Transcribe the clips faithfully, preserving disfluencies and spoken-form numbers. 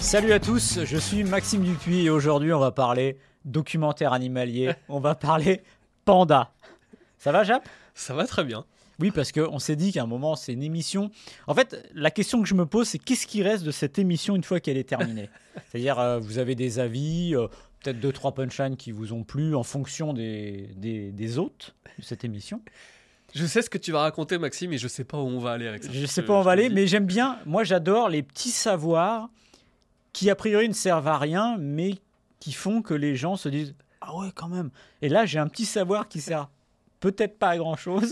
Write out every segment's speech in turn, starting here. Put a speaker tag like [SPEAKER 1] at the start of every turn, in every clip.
[SPEAKER 1] Salut à tous, je suis Maxime Dupuis et aujourd'hui on va parler documentaire animalier, on va parler panda. Ça va Jap ?
[SPEAKER 2] Ça va très bien.
[SPEAKER 1] Oui, parce qu'on s'est dit qu'à un moment c'est une émission. En fait, la question que je me pose, c'est qu'est-ce qui reste de cette émission une fois qu'elle est terminée ? C'est-à-dire, euh, vous avez des avis, euh, peut-être deux, trois punchlines qui vous ont plu en fonction des, des, des hôtes de cette émission.
[SPEAKER 2] Je sais ce que tu vas raconter, Maxime, et je sais pas où on va aller avec ça.
[SPEAKER 1] Je sais pas où on va aller, mais j'aime bien. Moi, j'adore les petits savoirs qui, a priori, ne servent à rien, mais qui font que les gens se disent « Ah ouais, quand même !» Et là, j'ai un petit savoir qui sert peut-être pas à grand-chose,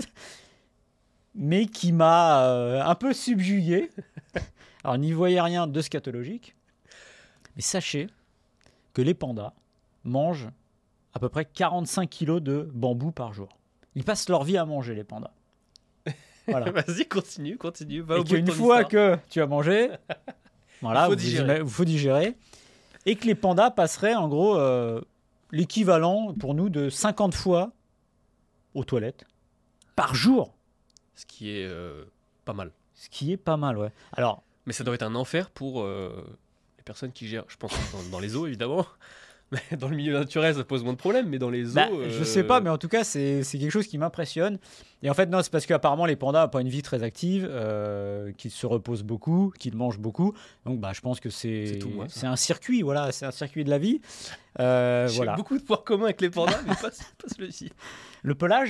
[SPEAKER 1] mais qui m'a euh, un peu subjugué. Alors, n'y voyez rien de scatologique, mais sachez que les pandas mangent à peu près quarante-cinq kilos de bambou par jour. Ils passent leur vie à manger, les pandas. Voilà.
[SPEAKER 2] Vas-y, continue, continue. Va
[SPEAKER 1] Et
[SPEAKER 2] au bout de
[SPEAKER 1] qu'une
[SPEAKER 2] ton
[SPEAKER 1] fois
[SPEAKER 2] histoire.
[SPEAKER 1] que tu as mangé, voilà,
[SPEAKER 2] Il faut
[SPEAKER 1] vous
[SPEAKER 2] digérer.
[SPEAKER 1] Il faut digérer. Et que les pandas passeraient en gros euh, l'équivalent pour nous de cinquante fois aux toilettes par jour.
[SPEAKER 2] Ce qui est euh, pas mal.
[SPEAKER 1] Ce qui est pas mal, ouais. Alors,
[SPEAKER 2] Mais ça doit être un enfer pour euh, les personnes qui gèrent. Je pense dans, dans les eaux, évidemment. Mais dans le milieu naturel, ça pose moins de problèmes. Mais dans les eaux.
[SPEAKER 1] bah,
[SPEAKER 2] euh,
[SPEAKER 1] je sais pas, mais en tout cas, c'est, c'est quelque chose qui m'impressionne. Et en fait, non, c'est parce qu'apparemment, les pandas n'ont pas une vie très active, euh, qu'ils se reposent beaucoup, qu'ils mangent beaucoup. Donc, bah, je pense que c'est,
[SPEAKER 2] C'est tout moi, ça.
[SPEAKER 1] c'est un circuit, voilà, c'est un circuit de la vie. Euh,
[SPEAKER 2] J'ai
[SPEAKER 1] voilà.
[SPEAKER 2] beaucoup de points communs avec les pandas, mais pas, pas celui-ci.
[SPEAKER 1] Le pelage.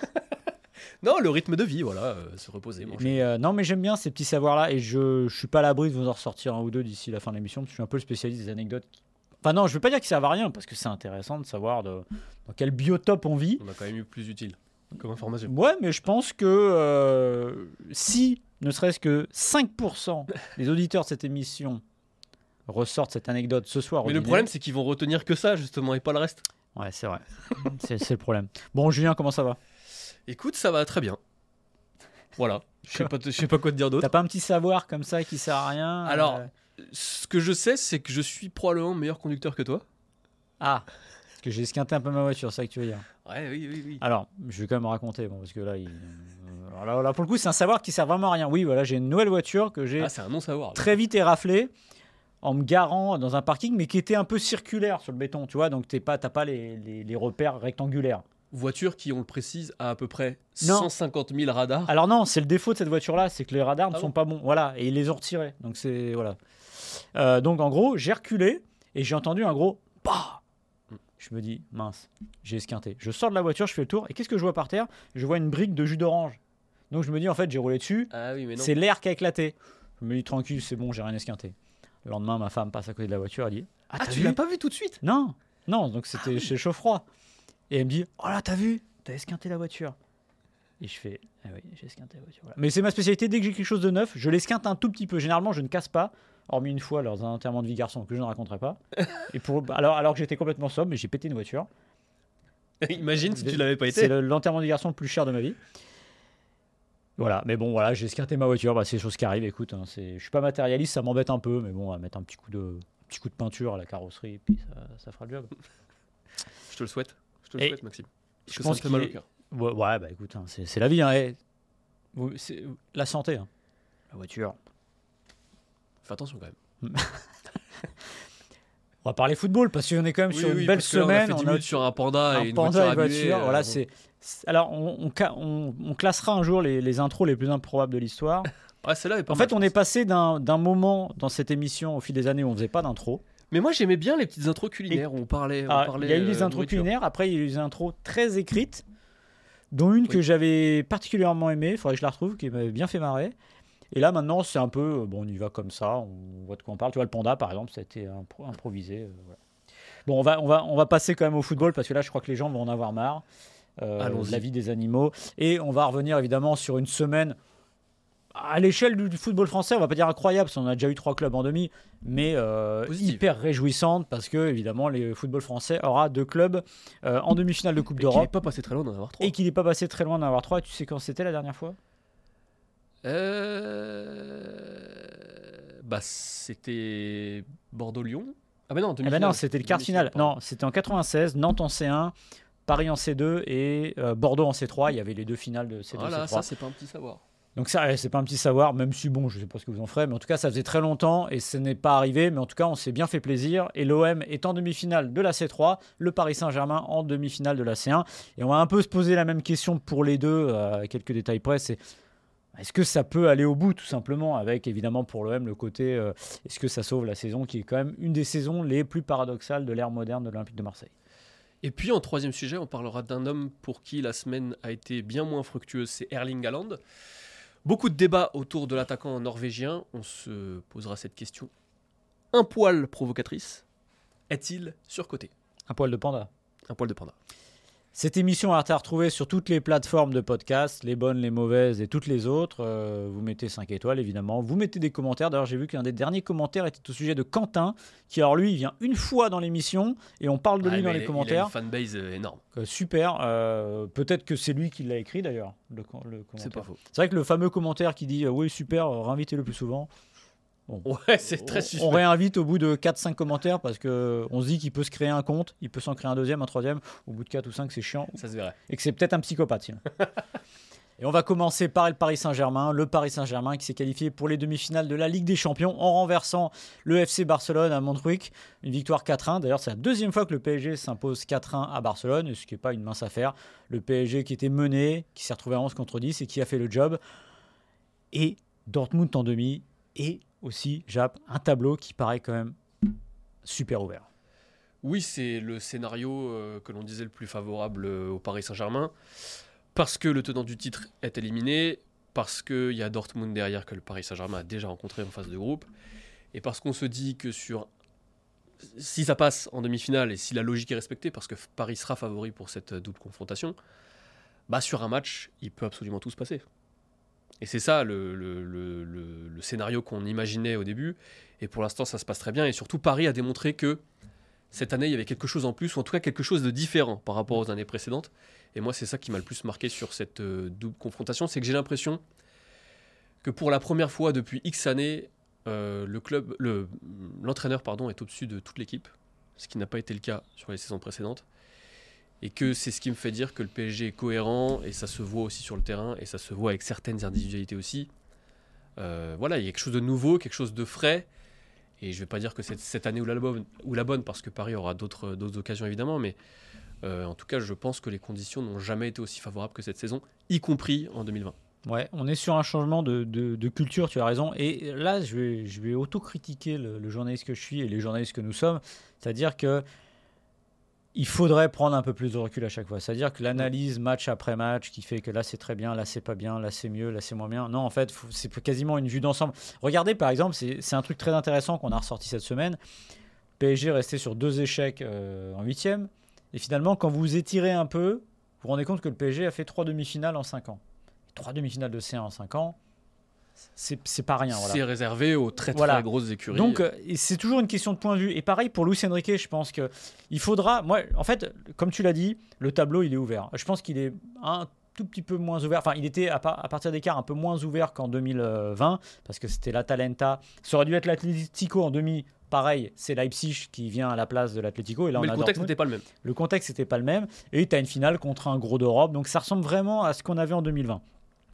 [SPEAKER 2] Non, le rythme de vie, voilà, euh, se reposer. manger.
[SPEAKER 1] Mais euh, non, mais j'aime bien ces petits savoirs-là et je, je suis pas à l'abri de vous en ressortir un ou deux d'ici la fin de l'émission parce que je suis un peu le spécialiste des anecdotes. qui- Enfin non, je veux pas dire qu'ils servent à rien parce que c'est intéressant de savoir de, dans quel biotope on vit.
[SPEAKER 2] On a quand même eu plus utile comme information.
[SPEAKER 1] Ouais, mais je pense que euh, si, ne serait-ce que cinq pour cent des auditeurs de cette émission ressortent cette anecdote ce soir au
[SPEAKER 2] Mais le
[SPEAKER 1] dîner-
[SPEAKER 2] problème, c'est qu'ils vont retenir que ça, justement, et pas le reste.
[SPEAKER 1] Ouais, c'est vrai. c'est, c'est le problème. Bon, Julien, comment ça va ?
[SPEAKER 2] Écoute, ça va très bien. Voilà. Je sais pas, je sais pas quoi te dire d'autre.
[SPEAKER 1] T'as pas un petit savoir comme ça qui sert à rien ?
[SPEAKER 2] Alors,
[SPEAKER 1] euh
[SPEAKER 2] Ce que je sais, c'est que je suis probablement meilleur conducteur que toi.
[SPEAKER 1] Ah, parce que j'ai esquinté un peu ma voiture, c'est ça que tu veux dire ?
[SPEAKER 2] Ouais, oui, oui, oui.
[SPEAKER 1] Alors, je vais quand même raconter, bon, parce que là, il... Alors là, là, pour le coup, c'est un savoir qui sert vraiment à rien. Oui, voilà, j'ai une nouvelle voiture que j'ai
[SPEAKER 2] Ah, c'est un non-savoir. là.
[SPEAKER 1] très vite éraflée en me garant dans un parking, mais qui était un peu circulaire sur le béton, tu vois, donc t'es pas, t'as pas les, les, les repères rectangulaires.
[SPEAKER 2] Voiture qui, on le précise, a à peu près
[SPEAKER 1] Non.
[SPEAKER 2] cent cinquante mille radars.
[SPEAKER 1] Alors non, c'est le défaut de cette voiture-là, c'est que les radars ne
[SPEAKER 2] Ah
[SPEAKER 1] sont
[SPEAKER 2] bon
[SPEAKER 1] pas bons, voilà, et ils les ont retirés. Donc c'est voilà. Euh, donc en gros, j'ai reculé et j'ai entendu un gros bah. Je me dis mince, j'ai esquinté. Je sors de la voiture, je fais le tour et qu'est-ce que je vois par terre ? Je vois une brique de jus d'orange. Donc je me dis en fait, j'ai roulé dessus.
[SPEAKER 2] Ah oui, mais non.
[SPEAKER 1] C'est l'air qui a éclaté. Je me dis tranquille, c'est bon, j'ai rien esquinté. Le lendemain, ma femme passe à côté de la voiture, elle dit ah,
[SPEAKER 2] Ah,
[SPEAKER 1] t'as
[SPEAKER 2] tu
[SPEAKER 1] vu
[SPEAKER 2] l'as pas vu tout de suite ?
[SPEAKER 1] Non, non, donc c'était
[SPEAKER 2] Ah oui.
[SPEAKER 1] chez Chaud-Froid. Et elle me dit oh là, t'as vu ? T'as esquinté la voiture. Et je fais ah oui, j'ai esquinté la voiture. Voilà. Mais c'est ma spécialité, dès que j'ai quelque chose de neuf, je l'esquinte un tout petit peu. Généralement, je ne casse pas, hormis une fois lors d'un enterrement de vie garçon que je ne raconterai pas. Et pour, alors, alors que j'étais complètement sobre, mais j'ai pété une voiture.
[SPEAKER 2] Imagine si tu l'avais pas
[SPEAKER 1] C'est
[SPEAKER 2] été.
[SPEAKER 1] le- l'enterrement de vie garçon le plus cher de ma vie. Voilà, mais bon, voilà, j'ai esquinté ma voiture, bah, c'est des choses qui arrivent, écoute, hein, c'est... je suis pas matérialiste, ça m'embête un peu, mais bon, on va mettre un petit coup de, un petit coup de peinture à la carrosserie, et puis ça, ça fera le job.
[SPEAKER 2] Je te le souhaite. Je te le
[SPEAKER 1] Et
[SPEAKER 2] souhaite, Maxime. Parce
[SPEAKER 1] je
[SPEAKER 2] que
[SPEAKER 1] pense
[SPEAKER 2] ça me fait mal
[SPEAKER 1] qu'il
[SPEAKER 2] au cœur.
[SPEAKER 1] Ouais, ouais, bah écoute, hein, c'est, c'est la vie, hein, et- vous- c'est- la santé, hein. La voiture.
[SPEAKER 2] Fais attention quand même.
[SPEAKER 1] On va parler football, parce qu'on est quand même
[SPEAKER 2] Oui,
[SPEAKER 1] sur une
[SPEAKER 2] oui,
[SPEAKER 1] belle
[SPEAKER 2] parce que là,
[SPEAKER 1] semaine.
[SPEAKER 2] On a fait dix
[SPEAKER 1] on a
[SPEAKER 2] minutes sur un panda
[SPEAKER 1] un
[SPEAKER 2] et une
[SPEAKER 1] panda et
[SPEAKER 2] voiture
[SPEAKER 1] une
[SPEAKER 2] abîmée,
[SPEAKER 1] voiture,
[SPEAKER 2] euh,
[SPEAKER 1] voilà,
[SPEAKER 2] bon.
[SPEAKER 1] c'est... c'est- Alors, on, on, ca- on- on classera un jour les, les intros les plus improbables de l'histoire.
[SPEAKER 2] Ouais, celle-là est pas
[SPEAKER 1] En
[SPEAKER 2] mal,
[SPEAKER 1] fait, on
[SPEAKER 2] je
[SPEAKER 1] est
[SPEAKER 2] pense.
[SPEAKER 1] passé d'un, d'un moment dans cette émission, au fil des années, où on faisait pas d'intro.
[SPEAKER 2] Mais moi, j'aimais bien les petites intros culinaires où on parlait. on
[SPEAKER 1] Ah,
[SPEAKER 2] parlait
[SPEAKER 1] il y a eu les
[SPEAKER 2] euh,
[SPEAKER 1] intros
[SPEAKER 2] nourriture.
[SPEAKER 1] culinaires, après il y a eu les intros très écrites, dont une
[SPEAKER 2] Oui.
[SPEAKER 1] que j'avais particulièrement aimée, il faudrait que je la retrouve, qui m'avait bien fait marrer. Et là maintenant c'est un peu, euh, bon on y va comme ça, on voit de quoi on parle. Tu vois le panda par exemple, ça a été impro- improvisé. euh, voilà. Bon on va, on, va, on va passer quand même au football, parce que là je crois que les gens vont en avoir marre, euh,
[SPEAKER 2] Allons-y.
[SPEAKER 1] de la vie des animaux. Et on va revenir évidemment sur une semaine... À l'échelle du du football français, on va pas dire incroyable, parce qu'on a déjà eu trois clubs en demi, mais euh,
[SPEAKER 2] Positive.
[SPEAKER 1] hyper réjouissante, parce que évidemment, le football français aura deux clubs euh, en demi-finale de Coupe
[SPEAKER 2] Et qu'il n'est
[SPEAKER 1] d'Europe,
[SPEAKER 2] pas passé très loin d'en avoir trois.
[SPEAKER 1] et qu'il n'est pas passé très loin d'en avoir trois. Et tu sais quand c'était la dernière fois ?
[SPEAKER 2] Euh... Bah, c'était Bordeaux-Lyon. Ah, bah non,
[SPEAKER 1] Eh ben non, c'était le quart de finale. Non, c'était en quatre-vingt-seize, Nantes en C un, Paris en C deux et euh, Bordeaux en C trois. Il y avait les deux finales de C deux
[SPEAKER 2] Voilà,
[SPEAKER 1] C trois.
[SPEAKER 2] ça, c'est pas un petit savoir.
[SPEAKER 1] Donc ça, c'est pas un petit savoir, même si bon, je sais pas ce que vous en ferez, mais en tout cas, ça faisait très longtemps et ce n'est pas arrivé. Mais en tout cas, on s'est bien fait plaisir. Et l'O M est en demi-finale de la C trois, le Paris Saint-Germain en demi-finale de la C un. Et on va un peu se poser la même question pour les deux, à quelques détails près. C'est est-ce que ça peut aller au bout, tout simplement, avec évidemment pour l'O M le côté euh, est-ce que ça sauve la saison, qui est quand même une des saisons les plus paradoxales de l'ère moderne de l'Olympique de Marseille.
[SPEAKER 2] Et puis en troisième sujet, on parlera d'un homme pour qui la semaine a été bien moins fructueuse, c'est Erling Haaland. Beaucoup de débats autour de l'attaquant norvégien. On se posera cette question un poil provocatrice. Est-il surcoté ?
[SPEAKER 1] Un poil de panda.
[SPEAKER 2] Un poil de panda.
[SPEAKER 1] Cette émission a été retrouvée sur toutes les plateformes de podcast, les bonnes, les mauvaises et toutes les autres. Euh, vous mettez cinq étoiles, évidemment. Vous mettez des commentaires. D'ailleurs, j'ai vu qu'un des derniers commentaires était au sujet de Quentin, qui, alors lui, il vient une fois dans l'émission et on parle de
[SPEAKER 2] ouais,
[SPEAKER 1] lui dans les
[SPEAKER 2] il
[SPEAKER 1] commentaires.
[SPEAKER 2] Il a une fanbase énorme.
[SPEAKER 1] Euh, super. Euh, peut-être que c'est lui qui l'a écrit, d'ailleurs, le, le commentaire.
[SPEAKER 2] C'est pas faux.
[SPEAKER 1] C'est vrai que le fameux commentaire qui dit euh, « Oui, super, euh, réinvitez-le plus souvent ».
[SPEAKER 2] Bon, ouais, c'est très suspect.
[SPEAKER 1] On réinvite au bout de quatre cinq commentaires parce qu'on se dit qu'il peut se créer un compte, il peut s'en créer un deuxième, un troisième. Au bout de quatre ou cinq, c'est chiant.
[SPEAKER 2] Ça se verrait.
[SPEAKER 1] Et que c'est peut-être un psychopathe. Sinon. Et on va commencer par le Paris Saint-Germain. Le Paris Saint-Germain qui s'est qualifié pour les demi-finales de la Ligue des Champions en renversant le F C Barcelone à Montjuic. Une victoire quatre un. D'ailleurs, c'est la deuxième fois que le P S G s'impose quatre un à Barcelone, ce qui n'est pas une mince affaire. Le P S G qui était mené, qui s'est retrouvé à onze contre dix et qui a fait le job. Et Dortmund en demi. Et aussi, Jap, un tableau qui paraît quand même super ouvert.
[SPEAKER 2] Oui, c'est le scénario euh, que l'on disait le plus favorable euh, au Paris Saint-Germain. Parce que le tenant du titre est éliminé, parce qu'il y a Dortmund derrière que le Paris Saint-Germain a déjà rencontré en phase de groupe, et parce qu'on se dit que sur si ça passe en demi-finale et si la logique est respectée, parce que Paris sera favori pour cette double confrontation, bah sur un match, il peut absolument tout se passer. Et c'est ça le, le, le, le, le scénario qu'on imaginait au début. Et pour l'instant, ça se passe très bien. Et surtout, Paris a démontré que cette année, il y avait quelque chose en plus, ou en tout cas quelque chose de différent par rapport aux années précédentes. Et moi, c'est ça qui m'a le plus marqué sur cette euh, double confrontation. C'est que j'ai l'impression que pour la première fois depuis X années, euh, le club, le, l'entraîneur pardon, est au-dessus de toute l'équipe. Ce qui n'a pas été le cas sur les saisons précédentes. Et que c'est ce qui me fait dire que le P S G est cohérent, et ça se voit aussi sur le terrain, et ça se voit avec certaines individualités aussi. Euh, voilà, il y a quelque chose de nouveau, quelque chose de frais, et je ne vais pas dire que c'est cette année ou la bonne, ou la bonne parce que Paris aura d'autres, d'autres occasions évidemment, mais euh, en tout cas, je pense que les conditions n'ont jamais été aussi favorables que cette saison, y compris en deux mille vingt.
[SPEAKER 1] Ouais, on est sur un changement de, de, de culture, tu as raison. Et là, je vais, je vais auto-critiquer le, le journaliste que je suis et les journalistes que nous sommes, c'est-à-dire que il faudrait prendre un peu plus de recul à chaque fois. C'est-à-dire que l'analyse match après match qui fait que là c'est très bien, là c'est pas bien, là c'est mieux, là c'est moins bien. Non, en fait, faut, c'est quasiment une vue d'ensemble. Regardez par exemple, c'est, c'est un truc très intéressant qu'on a ressorti cette semaine. P S G est resté sur deux échecs euh, en huitième. Et finalement, quand vous étirez un peu, vous vous rendez compte que le P S G a fait trois demi-finales en cinq ans. Trois demi-finales de C un en cinq ans. C'est, c'est pas rien. Voilà.
[SPEAKER 2] C'est réservé aux très très
[SPEAKER 1] voilà.
[SPEAKER 2] grosses écuries.
[SPEAKER 1] Donc euh, c'est toujours une question de point de vue. Et pareil pour Luis Enrique, je pense que il faudra. Moi, en fait, comme tu l'as dit, le tableau il est ouvert. Je pense qu'il est un tout petit peu moins ouvert. Enfin, il était à, par, à partir d'écart un peu moins ouvert qu'en deux mille vingt parce que c'était l'Atalanta. Ça aurait dû être l'Atlético en demi. Pareil, c'est Leipzig qui vient à la place de l'Atlético. Et là,
[SPEAKER 2] mais
[SPEAKER 1] on
[SPEAKER 2] le
[SPEAKER 1] a
[SPEAKER 2] contexte
[SPEAKER 1] Dortmund.
[SPEAKER 2] n'était pas le même.
[SPEAKER 1] Le contexte n'était pas le même. Et tu as une finale contre un gros d'Europe. Donc ça ressemble vraiment à ce qu'on avait en deux mille vingt.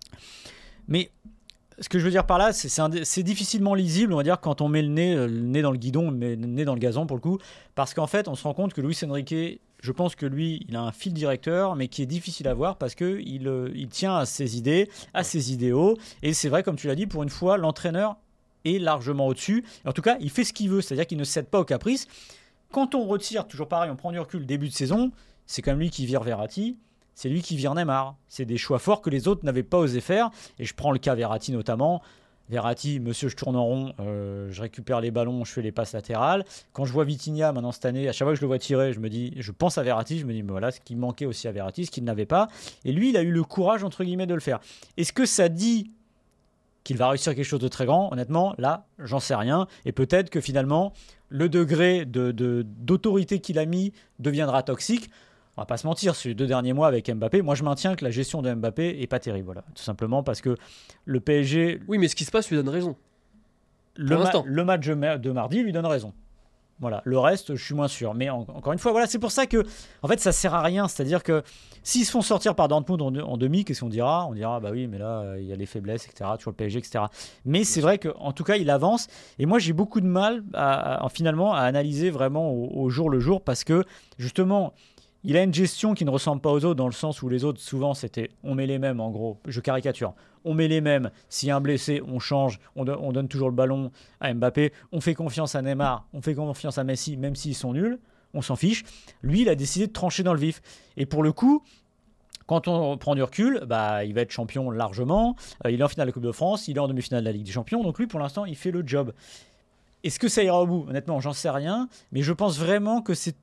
[SPEAKER 1] Mais ce que je veux dire par là, c'est, c'est, un, c'est difficilement lisible, on va dire, quand on met le nez, le nez dans le guidon, mais le nez dans le gazon pour le coup, parce qu'en fait, on se rend compte que Luis Enrique, je pense que lui, il a un fil directeur, mais qui est difficile à voir parce qu'il il tient à ses idées, à ses idéaux, et c'est vrai, comme tu l'as dit, pour une fois, l'entraîneur est largement au-dessus. En tout cas, il fait ce qu'il veut, c'est-à-dire qu'il ne cède pas au caprice. Quand on retire, toujours pareil, on prend du recul, début de saison, c'est quand même lui qui vire Verratti. C'est lui qui vire Neymar. C'est des choix forts que les autres n'avaient pas osé faire. Et je prends le cas Verratti notamment. Verratti, monsieur, je tourne en rond, euh, je récupère les ballons, je fais les passes latérales. Quand je vois Vitinha maintenant cette année, à chaque fois que je le vois tirer, je me dis, je pense à Verratti, je me dis, mais voilà, ce qui manquait aussi à Verratti, ce qu'il n'avait pas. Et lui, il a eu le courage, entre guillemets, de le faire. Est-ce que ça dit qu'il va réussir quelque chose de très grand? Honnêtement, là, j'en sais rien. Et peut-être que finalement, le degré de, de, d'autorité qu'il a mis deviendra toxique. On va pas se mentir, sur les deux derniers mois avec Mbappé, moi je maintiens que la gestion de Mbappé est pas terrible, voilà. Tout simplement parce que le P S G...
[SPEAKER 2] Oui, mais ce qui se passe lui donne raison.
[SPEAKER 1] Le, ma- le match de mardi lui donne raison. Voilà, le reste, je suis moins sûr. Mais en, encore une fois, voilà, c'est pour ça que, en fait, ça sert à rien. C'est-à-dire que s'ils se font sortir par Dortmund en, en demi, qu'est-ce qu'on dira ? On dira, bah oui, mais là, il euh, y a les faiblesses, et cetera. Toujours le P S G, et cetera. Mais c'est vrai qu'en tout cas, il avance. Et moi, j'ai beaucoup de mal, à, à, finalement, à analyser vraiment au, au jour le jour parce que, justement, il a une gestion qui ne ressemble pas aux autres dans le sens où les autres, souvent, c'était on met les mêmes, en gros. Je caricature. On met les mêmes. S'il y a un blessé, on change. On, do- on donne toujours le ballon à Mbappé. On fait confiance à Neymar. On fait confiance à Messi, même s'ils sont nuls. On s'en fiche. Lui, il a décidé de trancher dans le vif. Et pour le coup, quand on prend du recul, bah, il va être champion largement. Euh, il est en finale de la Coupe de France. Il est en demi-finale de la Ligue des Champions. Donc lui, pour l'instant, il fait le job. Est-ce que ça ira au bout ? Honnêtement, j'en sais rien. Mais je pense vraiment que c'est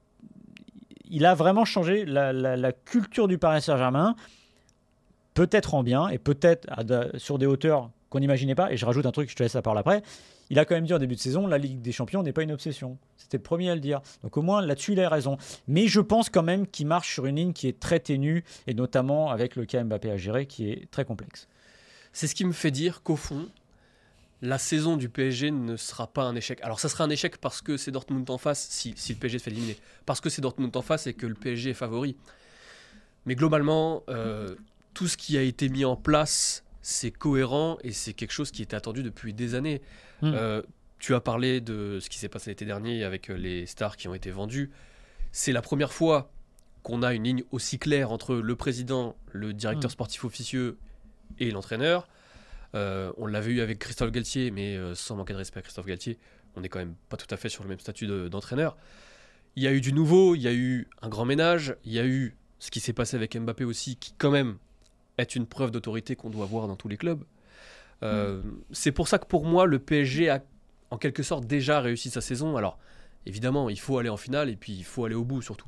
[SPEAKER 1] il a vraiment changé la, la, la culture du Paris Saint-Germain, peut-être en bien et peut-être à de, sur des hauteurs qu'on n'imaginait pas. Et je rajoute un truc, je te laisse la parole après. Il a quand même dit en début de saison, la Ligue des Champions n'est pas une obsession. C'était le premier à le dire. Donc au moins là-dessus, il a raison. Mais je pense quand même qu'il marche sur une ligne qui est très ténue et notamment avec le cas Mbappé à gérer qui est très complexe.
[SPEAKER 2] C'est ce qui me fait dire qu'au fond, la saison du P S G ne sera pas un échec. Alors ça sera un échec parce que c'est Dortmund en face, si, si le P S G se fait éliminer. Parce que c'est Dortmund en face et que le P S G est favori. Mais globalement, euh, tout ce qui a été mis en place, c'est cohérent et c'est quelque chose qui était attendu depuis des années. Mmh. Euh, tu as parlé de ce qui s'est passé l'été dernier avec les stars qui ont été vendues. C'est la première fois qu'on a une ligne aussi claire entre le président, le directeur mmh. sportif officieux et l'entraîneur. Euh, on l'avait eu avec Christophe Galtier, mais euh, sans manquer de respect à Christophe Galtier, on n'est quand même pas tout à fait sur le même statut de, d'entraîneur. Il y a eu du nouveau, il y a eu un grand ménage, il y a eu ce qui s'est passé avec Mbappé aussi, qui quand même est une preuve d'autorité qu'on doit voir dans tous les clubs. Euh, mmh. C'est pour ça que pour moi, le P S G a en quelque sorte déjà réussi sa saison. Alors évidemment, il faut aller en finale et puis il faut aller au bout surtout.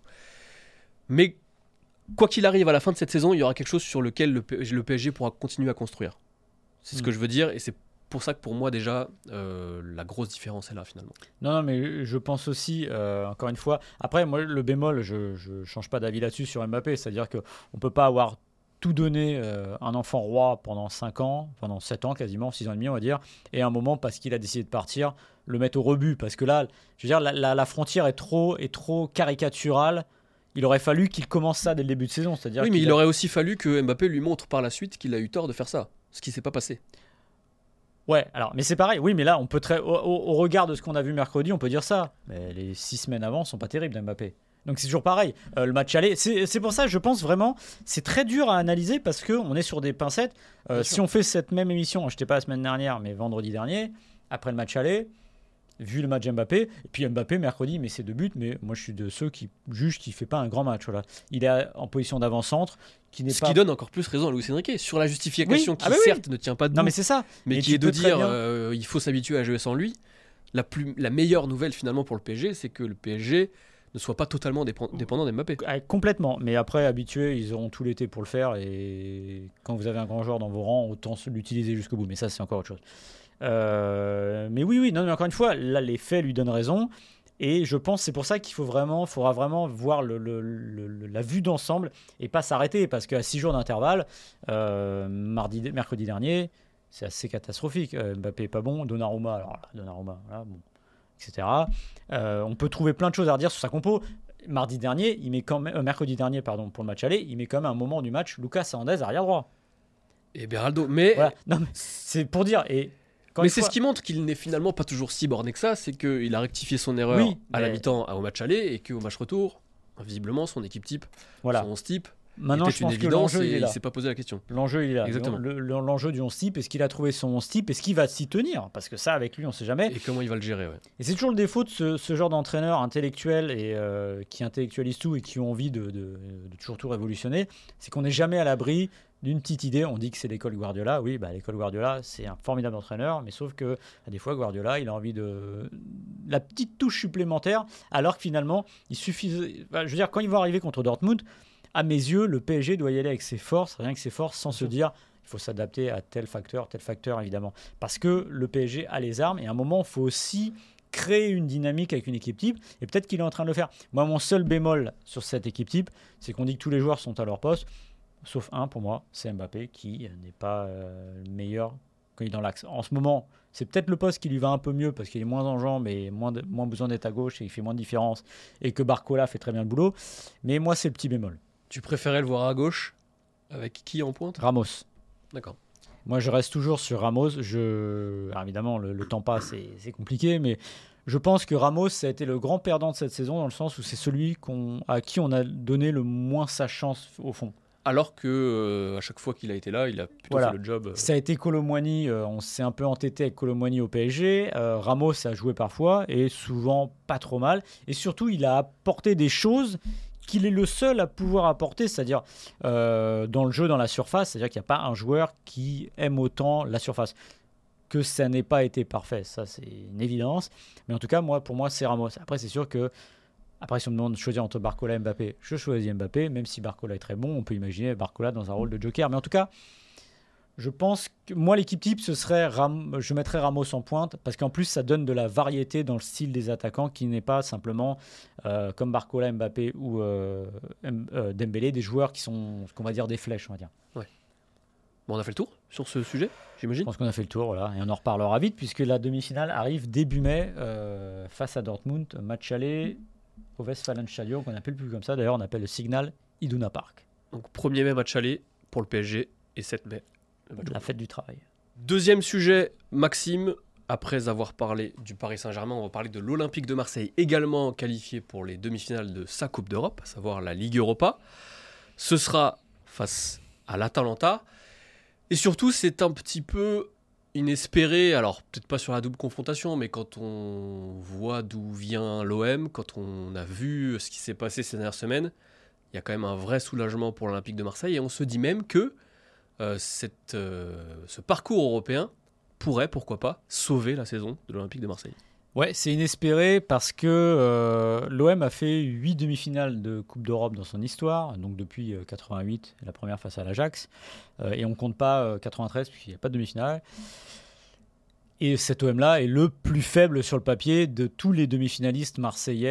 [SPEAKER 2] Mais quoi qu'il arrive, à la fin de cette saison, il y aura quelque chose sur lequel le, P- le P S G pourra continuer à construire. C'est ce que je veux dire et c'est pour ça que pour moi déjà euh, la grosse différence est là finalement.
[SPEAKER 1] Non, non mais je pense aussi, euh, encore une fois, après moi le bémol, je ne change pas d'avis là-dessus sur Mbappé, c'est-à-dire qu'on ne peut pas avoir tout donné euh, un enfant roi pendant cinq ans, pendant sept ans quasiment, six ans et demi on va dire, et à un moment parce qu'il a décidé de partir, le mettre au rebut, parce que là, je veux dire, la, la, la frontière est trop, est trop caricaturale. Il aurait fallu qu'il commence ça dès le début de saison. C'est-à-dire
[SPEAKER 2] oui, mais il
[SPEAKER 1] a...
[SPEAKER 2] aurait aussi fallu que Mbappé lui montre par la suite qu'il a eu tort de faire ça. Ce qui s'est pas passé.
[SPEAKER 1] Ouais, alors, mais c'est pareil. Oui, mais là, on peut très, au, au, au regard de ce qu'on a vu mercredi, on peut dire ça. Mais les six semaines avant sont pas terribles d'Mbappé. Donc c'est toujours pareil. Euh, le match aller, c'est, c'est pour ça, je pense vraiment, c'est très dur à analyser parce que on est sur des pincettes. Euh, si on fait cette même émission, je n'étais pas la semaine dernière, mais vendredi dernier, après le match aller, vu le match Mbappé, et puis Mbappé mercredi met ses deux buts, mais moi je suis de ceux qui jugent qu'il ne fait pas un grand match. Voilà. Il est en position d'avant-centre. Qui n'est
[SPEAKER 2] Ce
[SPEAKER 1] pas...
[SPEAKER 2] qui donne encore plus raison à Luis Enrique sur la justification
[SPEAKER 1] oui.
[SPEAKER 2] qui
[SPEAKER 1] ah bah
[SPEAKER 2] certes
[SPEAKER 1] oui.
[SPEAKER 2] ne tient pas debout,
[SPEAKER 1] non, mais, c'est ça.
[SPEAKER 2] mais
[SPEAKER 1] et
[SPEAKER 2] qui est de dire euh, il faut s'habituer à jouer sans lui. La, plus, la meilleure nouvelle finalement pour le P S G, c'est que le P S G ne soit pas totalement dépend, dépendant d'Mbappé.
[SPEAKER 1] Ah, complètement, mais après habitués, ils auront tout l'été pour le faire et quand vous avez un grand joueur dans vos rangs, autant l'utiliser jusqu'au bout, mais ça c'est encore autre chose. Euh, mais oui, oui, non, mais encore une fois, là les faits lui donnent raison. Et je pense que c'est pour ça qu'il faut vraiment, faudra vraiment voir le, le, le, la vue d'ensemble et pas s'arrêter. Parce qu'à six jours d'intervalle, euh, mardi, mercredi dernier, c'est assez catastrophique. Euh, Mbappé n'est pas bon, Donnarumma, alors là, Donnarumma, là, bon, et cetera. Euh, on peut trouver plein de choses à redire sur sa compo. Mardi dernier, il met quand même, euh, mercredi dernier, pardon, pour le match aller, il met quand même un moment du match Lucas Hernandez arrière droit.
[SPEAKER 2] Et Beraldo, mais,
[SPEAKER 1] voilà. Non, mais c'est pour dire. Et
[SPEAKER 2] mais c'est fois... ce qui montre qu'il n'est finalement pas toujours si borné que ça, c'est qu'il a rectifié son erreur oui, à mais... la mi-temps au match aller et qu'au match retour, visiblement, son équipe type,
[SPEAKER 1] voilà.
[SPEAKER 2] son onze type,
[SPEAKER 1] maintenant,
[SPEAKER 2] était
[SPEAKER 1] je
[SPEAKER 2] une
[SPEAKER 1] pense
[SPEAKER 2] évidence
[SPEAKER 1] que
[SPEAKER 2] et il
[SPEAKER 1] ne
[SPEAKER 2] s'est pas posé la question.
[SPEAKER 1] L'enjeu, il est là.
[SPEAKER 2] Exactement.
[SPEAKER 1] Le, le, l'enjeu du onze type, est-ce qu'il a trouvé son onze type, est-ce qu'il va s'y tenir ? Parce que ça, avec lui, on ne sait jamais.
[SPEAKER 2] Et comment il va le gérer, ouais.
[SPEAKER 1] Et c'est toujours le défaut de ce, ce genre d'entraîneur intellectuel et euh, qui intellectualise tout et qui ont envie de, de, de toujours tout révolutionner, c'est qu'on n'est jamais à l'abri d'une petite idée. On dit que c'est l'école Guardiola. Oui, bah, l'école Guardiola, c'est un formidable entraîneur, mais sauf que des fois, Guardiola, il a envie de la petite touche supplémentaire, alors que finalement, il suffit. Bah, je veux dire, quand il va arriver contre Dortmund, à mes yeux, le P S G doit y aller avec ses forces, rien que ses forces, sans se dire il faut s'adapter à tel facteur, tel facteur, évidemment. Parce que le P S G a les armes et à un moment, il faut aussi créer une dynamique avec une équipe type et peut-être qu'il est en train de le faire. Moi, mon seul bémol sur cette équipe type, c'est qu'on dit que tous les joueurs sont à leur poste. Sauf un, pour moi, c'est Mbappé qui n'est pas euh, le meilleur quand il est dans l'axe. En ce moment, C'est peut-être le poste qui lui va un peu mieux parce qu'il est moins en jambes et moins, de, moins besoin d'être à gauche et il fait moins de différence et que Barcola fait très bien le boulot. Mais moi, c'est le petit bémol.
[SPEAKER 2] Tu préférais le voir à gauche avec qui en pointe ?
[SPEAKER 1] Ramos.
[SPEAKER 2] D'accord.
[SPEAKER 1] Moi, je reste toujours sur Ramos. Je... Alors, évidemment, le, le temps passe, c'est, c'est compliqué, mais je pense que Ramos, ça a été le grand perdant de cette saison dans le sens où c'est celui qu'on... à qui on a donné le moins sa chance au fond.
[SPEAKER 2] Alors que euh, à chaque fois qu'il a été là, il a plutôt
[SPEAKER 1] Voilà.
[SPEAKER 2] fait le job. Euh...
[SPEAKER 1] Ça a été Kolo Muani, euh, on s'est un peu entêté avec Kolo Muani au P S G. Euh, Ramos a joué parfois et souvent pas trop mal. Et surtout, il a apporté des choses qu'il est le seul à pouvoir apporter, c'est-à-dire euh, dans le jeu, dans la surface. C'est-à-dire qu'il n'y a pas un joueur qui aime autant la surface. Que ça n'ait pas été parfait, ça c'est une évidence. Mais en tout cas, moi, pour moi, c'est Ramos. Après, c'est sûr que Après, si on me demande de choisir entre Barcola et Mbappé, je choisis Mbappé. Même si Barcola est très bon, on peut imaginer Barcola dans un rôle de joker. Mais en tout cas, je pense que moi, l'équipe type, ce serait Ram... je mettrais Ramos en pointe parce qu'en plus, ça donne de la variété dans le style des attaquants qui n'est pas simplement euh, comme Barcola, Mbappé ou euh, euh, Dembélé, des joueurs qui sont, ce qu'on va dire, des flèches, on va dire.
[SPEAKER 2] Ouais. Bon, on a fait le tour sur ce sujet, j'imagine.
[SPEAKER 1] Je pense qu'on a fait le tour, voilà, et on en reparlera vite puisque la demi-finale arrive début mai euh, face à Dortmund, match aller au Westfalenstadion, qu'on appelle plus comme ça, d'ailleurs on appelle le Signal Iduna Park.
[SPEAKER 2] Donc premier mai match aller pour le P S G et sept mai le match
[SPEAKER 1] la fête du travail.
[SPEAKER 2] Deuxième sujet, Maxime, après avoir parlé du Paris Saint-Germain, on va parler de l'Olympique de Marseille, également qualifié pour les demi-finales de sa Coupe d'Europe, à savoir la Ligue Europa. Ce sera face à l'Atalanta. Et surtout, c'est un petit peu inespéré, alors peut-être pas sur la double confrontation, mais quand on voit d'où vient l'O M, quand on a vu ce qui s'est passé ces dernières semaines, il y a quand même un vrai soulagement pour l'Olympique de Marseille, et on se dit même que euh, cette, euh, ce parcours européen pourrait, pourquoi pas, sauver la saison de l'Olympique de Marseille.
[SPEAKER 1] Ouais, c'est inespéré parce que euh, l'O M a fait huit demi-finales de Coupe d'Europe dans son histoire, donc depuis euh, quatre-vingt-huit, la première face à l'Ajax, euh, et on ne compte pas euh, quatre-vingt-treize puisqu'il n'y a pas de demi-finale. Et cet O M-là est le plus faible sur le papier de tous les demi-finalistes marseillais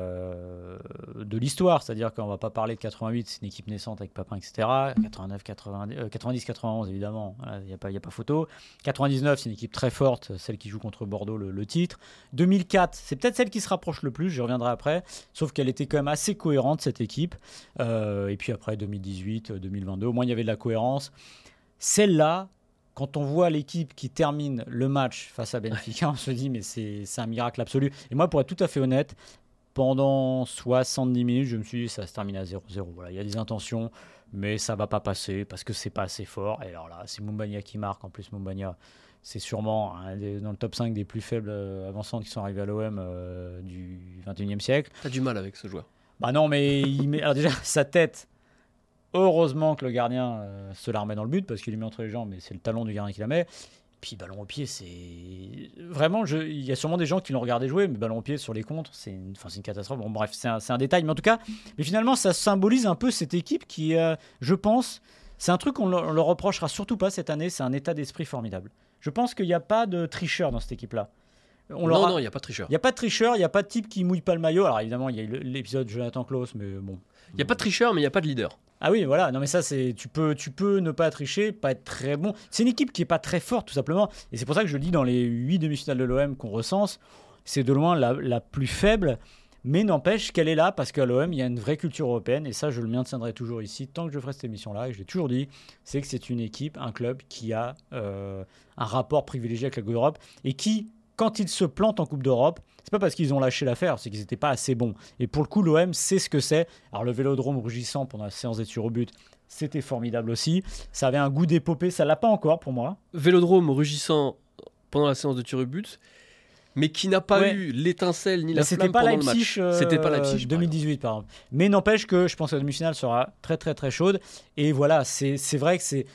[SPEAKER 1] euh, de l'histoire. C'est-à-dire qu'on ne va pas parler de quatre-vingt-huit, c'est une équipe naissante avec Papin, et cetera. quatre-vingt-neuf, quatre-vingt-dix, euh, quatre-vingt-dix, quatre-vingt-onze, évidemment, il n'y a, a pas photo. quatre-vingt-dix-neuf, c'est une équipe très forte, celle qui joue contre Bordeaux le, le titre. deux mille quatre, c'est peut-être celle qui se rapproche le plus, je reviendrai après, sauf qu'elle était quand même assez cohérente, cette équipe. Euh, et puis après, deux mille dix-huit, deux mille vingt-deux, au moins il y avait de la cohérence. Celle-là, quand on voit l'équipe qui termine le match face à Benfica, on se dit mais c'est, c'est un miracle absolu. Et moi, pour être tout à fait honnête, pendant soixante-dix minutes, je me suis dit ça se termine à zéro zéro. Voilà, il y a des intentions, mais ça ne va pas passer parce que c'est pas assez fort. Et alors là, c'est Moumbagna qui marque. En plus, Moumbagna, c'est sûrement un des, dans le top cinq des plus faibles euh, avançantes qui sont arrivés à l'O M euh, du vingt et unième siècle.
[SPEAKER 2] T'as du mal avec ce joueur.
[SPEAKER 1] Bah non, mais il met, alors déjà, sa tête... Heureusement que le gardien euh, se la remet dans le but parce qu'il lui met entre les jambes, mais c'est le talon du gardien qui la met. Puis ballon au pied, c'est vraiment. Je... Il y a sûrement des gens qui l'ont regardé jouer, mais ballon au pied sur les contres, c'est une, enfin, c'est une catastrophe. Bon, bref, c'est un, c'est un détail, mais en tout cas, mais finalement, ça symbolise un peu cette équipe qui, euh, je pense, c'est un truc qu'on ne leur reprochera surtout pas cette année. C'est un état d'esprit formidable. Je pense qu'il n'y a pas de tricheur dans cette équipe-là.
[SPEAKER 2] On non, a... non, il n'y a pas de tricheur.
[SPEAKER 1] Il n'y a pas de tricheur, il n'y a pas de type qui mouille pas le maillot. Alors évidemment, il y a l'épisode Jonathan Klaus, mais bon.
[SPEAKER 2] Il n'y a pas de tricheur, mais il n'y a pas de leader.
[SPEAKER 1] Ah oui, voilà. Non, mais ça, c'est tu peux, tu peux ne pas tricher, pas être très bon. C'est une équipe qui est pas très forte, tout simplement. Et c'est pour ça que je dis dans les huit demi-finales de l'O M qu'on recense, c'est de loin la, la plus faible. Mais n'empêche qu'elle est là parce qu'à l'O M, il y a une vraie culture européenne. Et ça, je le maintiendrai toujours ici tant que je ferai cette émission-là. Et je l'ai toujours dit, c'est que c'est une équipe, un club qui a euh, un rapport privilégié avec la Coupe d'Europe et qui, quand ils se plantent en Coupe d'Europe, c'est pas parce qu'ils ont lâché l'affaire, c'est qu'ils n'étaient pas assez bons. Et pour le coup, l'O M sait ce que c'est. Alors le Vélodrome rugissant pendant la séance des tirs au but, c'était formidable aussi. Ça avait un goût d'épopée, ça l'a pas encore pour moi.
[SPEAKER 2] Vélodrome rugissant pendant la séance de tirs au but, mais qui n'a pas ouais. eu l'étincelle ni mais la flamme pendant
[SPEAKER 1] Leipzig,
[SPEAKER 2] le match.
[SPEAKER 1] Euh,
[SPEAKER 2] c'était pas Leipzig
[SPEAKER 1] deux mille dix-huit par exemple. Mais n'empêche que je pense que la demi-finale sera très très très chaude. Et voilà, c'est, c'est vrai que c'est...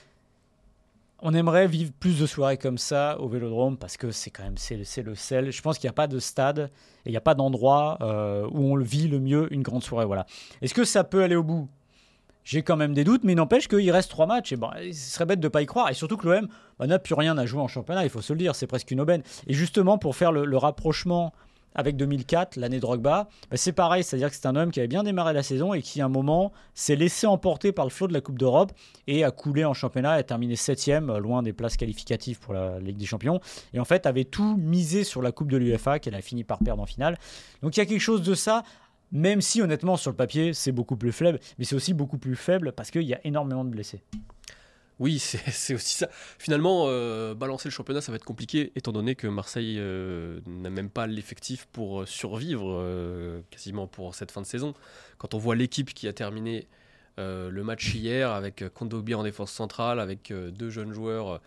[SPEAKER 1] On aimerait vivre plus de soirées comme ça au Vélodrome parce que c'est quand même c'est, c'est le sel. Je pense qu'il n'y a pas de stade et il n'y a pas d'endroit euh, où on le vit le mieux une grande soirée. Voilà. Est-ce que ça peut aller au bout ? J'ai quand même des doutes, mais il n'empêche qu'il reste trois matchs. Et bon, ce serait bête de ne pas y croire. Et surtout que l'O M bah, n'a plus rien à jouer en championnat, il faut se le dire, c'est presque une aubaine. Et justement, pour faire le, le rapprochement avec deux mille quatre, l'année Drogba, bah c'est pareil, c'est-à-dire que c'est un homme qui avait bien démarré la saison et qui, à un moment, s'est laissé emporter par le flot de la Coupe d'Europe et a coulé en championnat, a terminé septième, loin des places qualificatives pour la Ligue des Champions, et en fait avait tout misé sur la Coupe de l'UEFA qu'elle a fini par perdre en finale. Donc il y a quelque chose de ça, même si honnêtement sur le papier c'est beaucoup plus faible, mais c'est aussi beaucoup plus faible parce qu'il y a énormément de blessés.
[SPEAKER 2] Oui, c'est, c'est aussi ça. Finalement, euh, balancer le championnat, ça va être compliqué, étant donné que Marseille euh, n'a même pas l'effectif pour survivre euh, quasiment pour cette fin de saison. Quand on voit l'équipe qui a terminé euh, le match hier, avec Kondogbia en défense centrale, avec euh, deux jeunes joueurs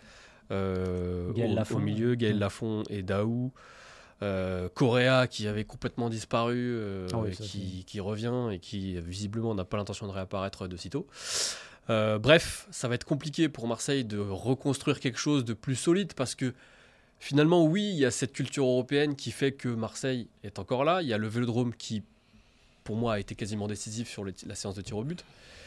[SPEAKER 2] euh, au, au milieu, Gaël mmh. Lafont et Daou, euh, Correa qui avait complètement disparu, euh, oh oui, qui, qui revient et qui visiblement n'a pas l'intention de réapparaître de sitôt. Euh, bref, ça va être compliqué pour Marseille de reconstruire quelque chose de plus solide parce que finalement, oui, il y a cette culture européenne qui fait que Marseille est encore là. Il y a le Vélodrome qui, pour moi, a été quasiment décisif sur le, la séance de tir au but.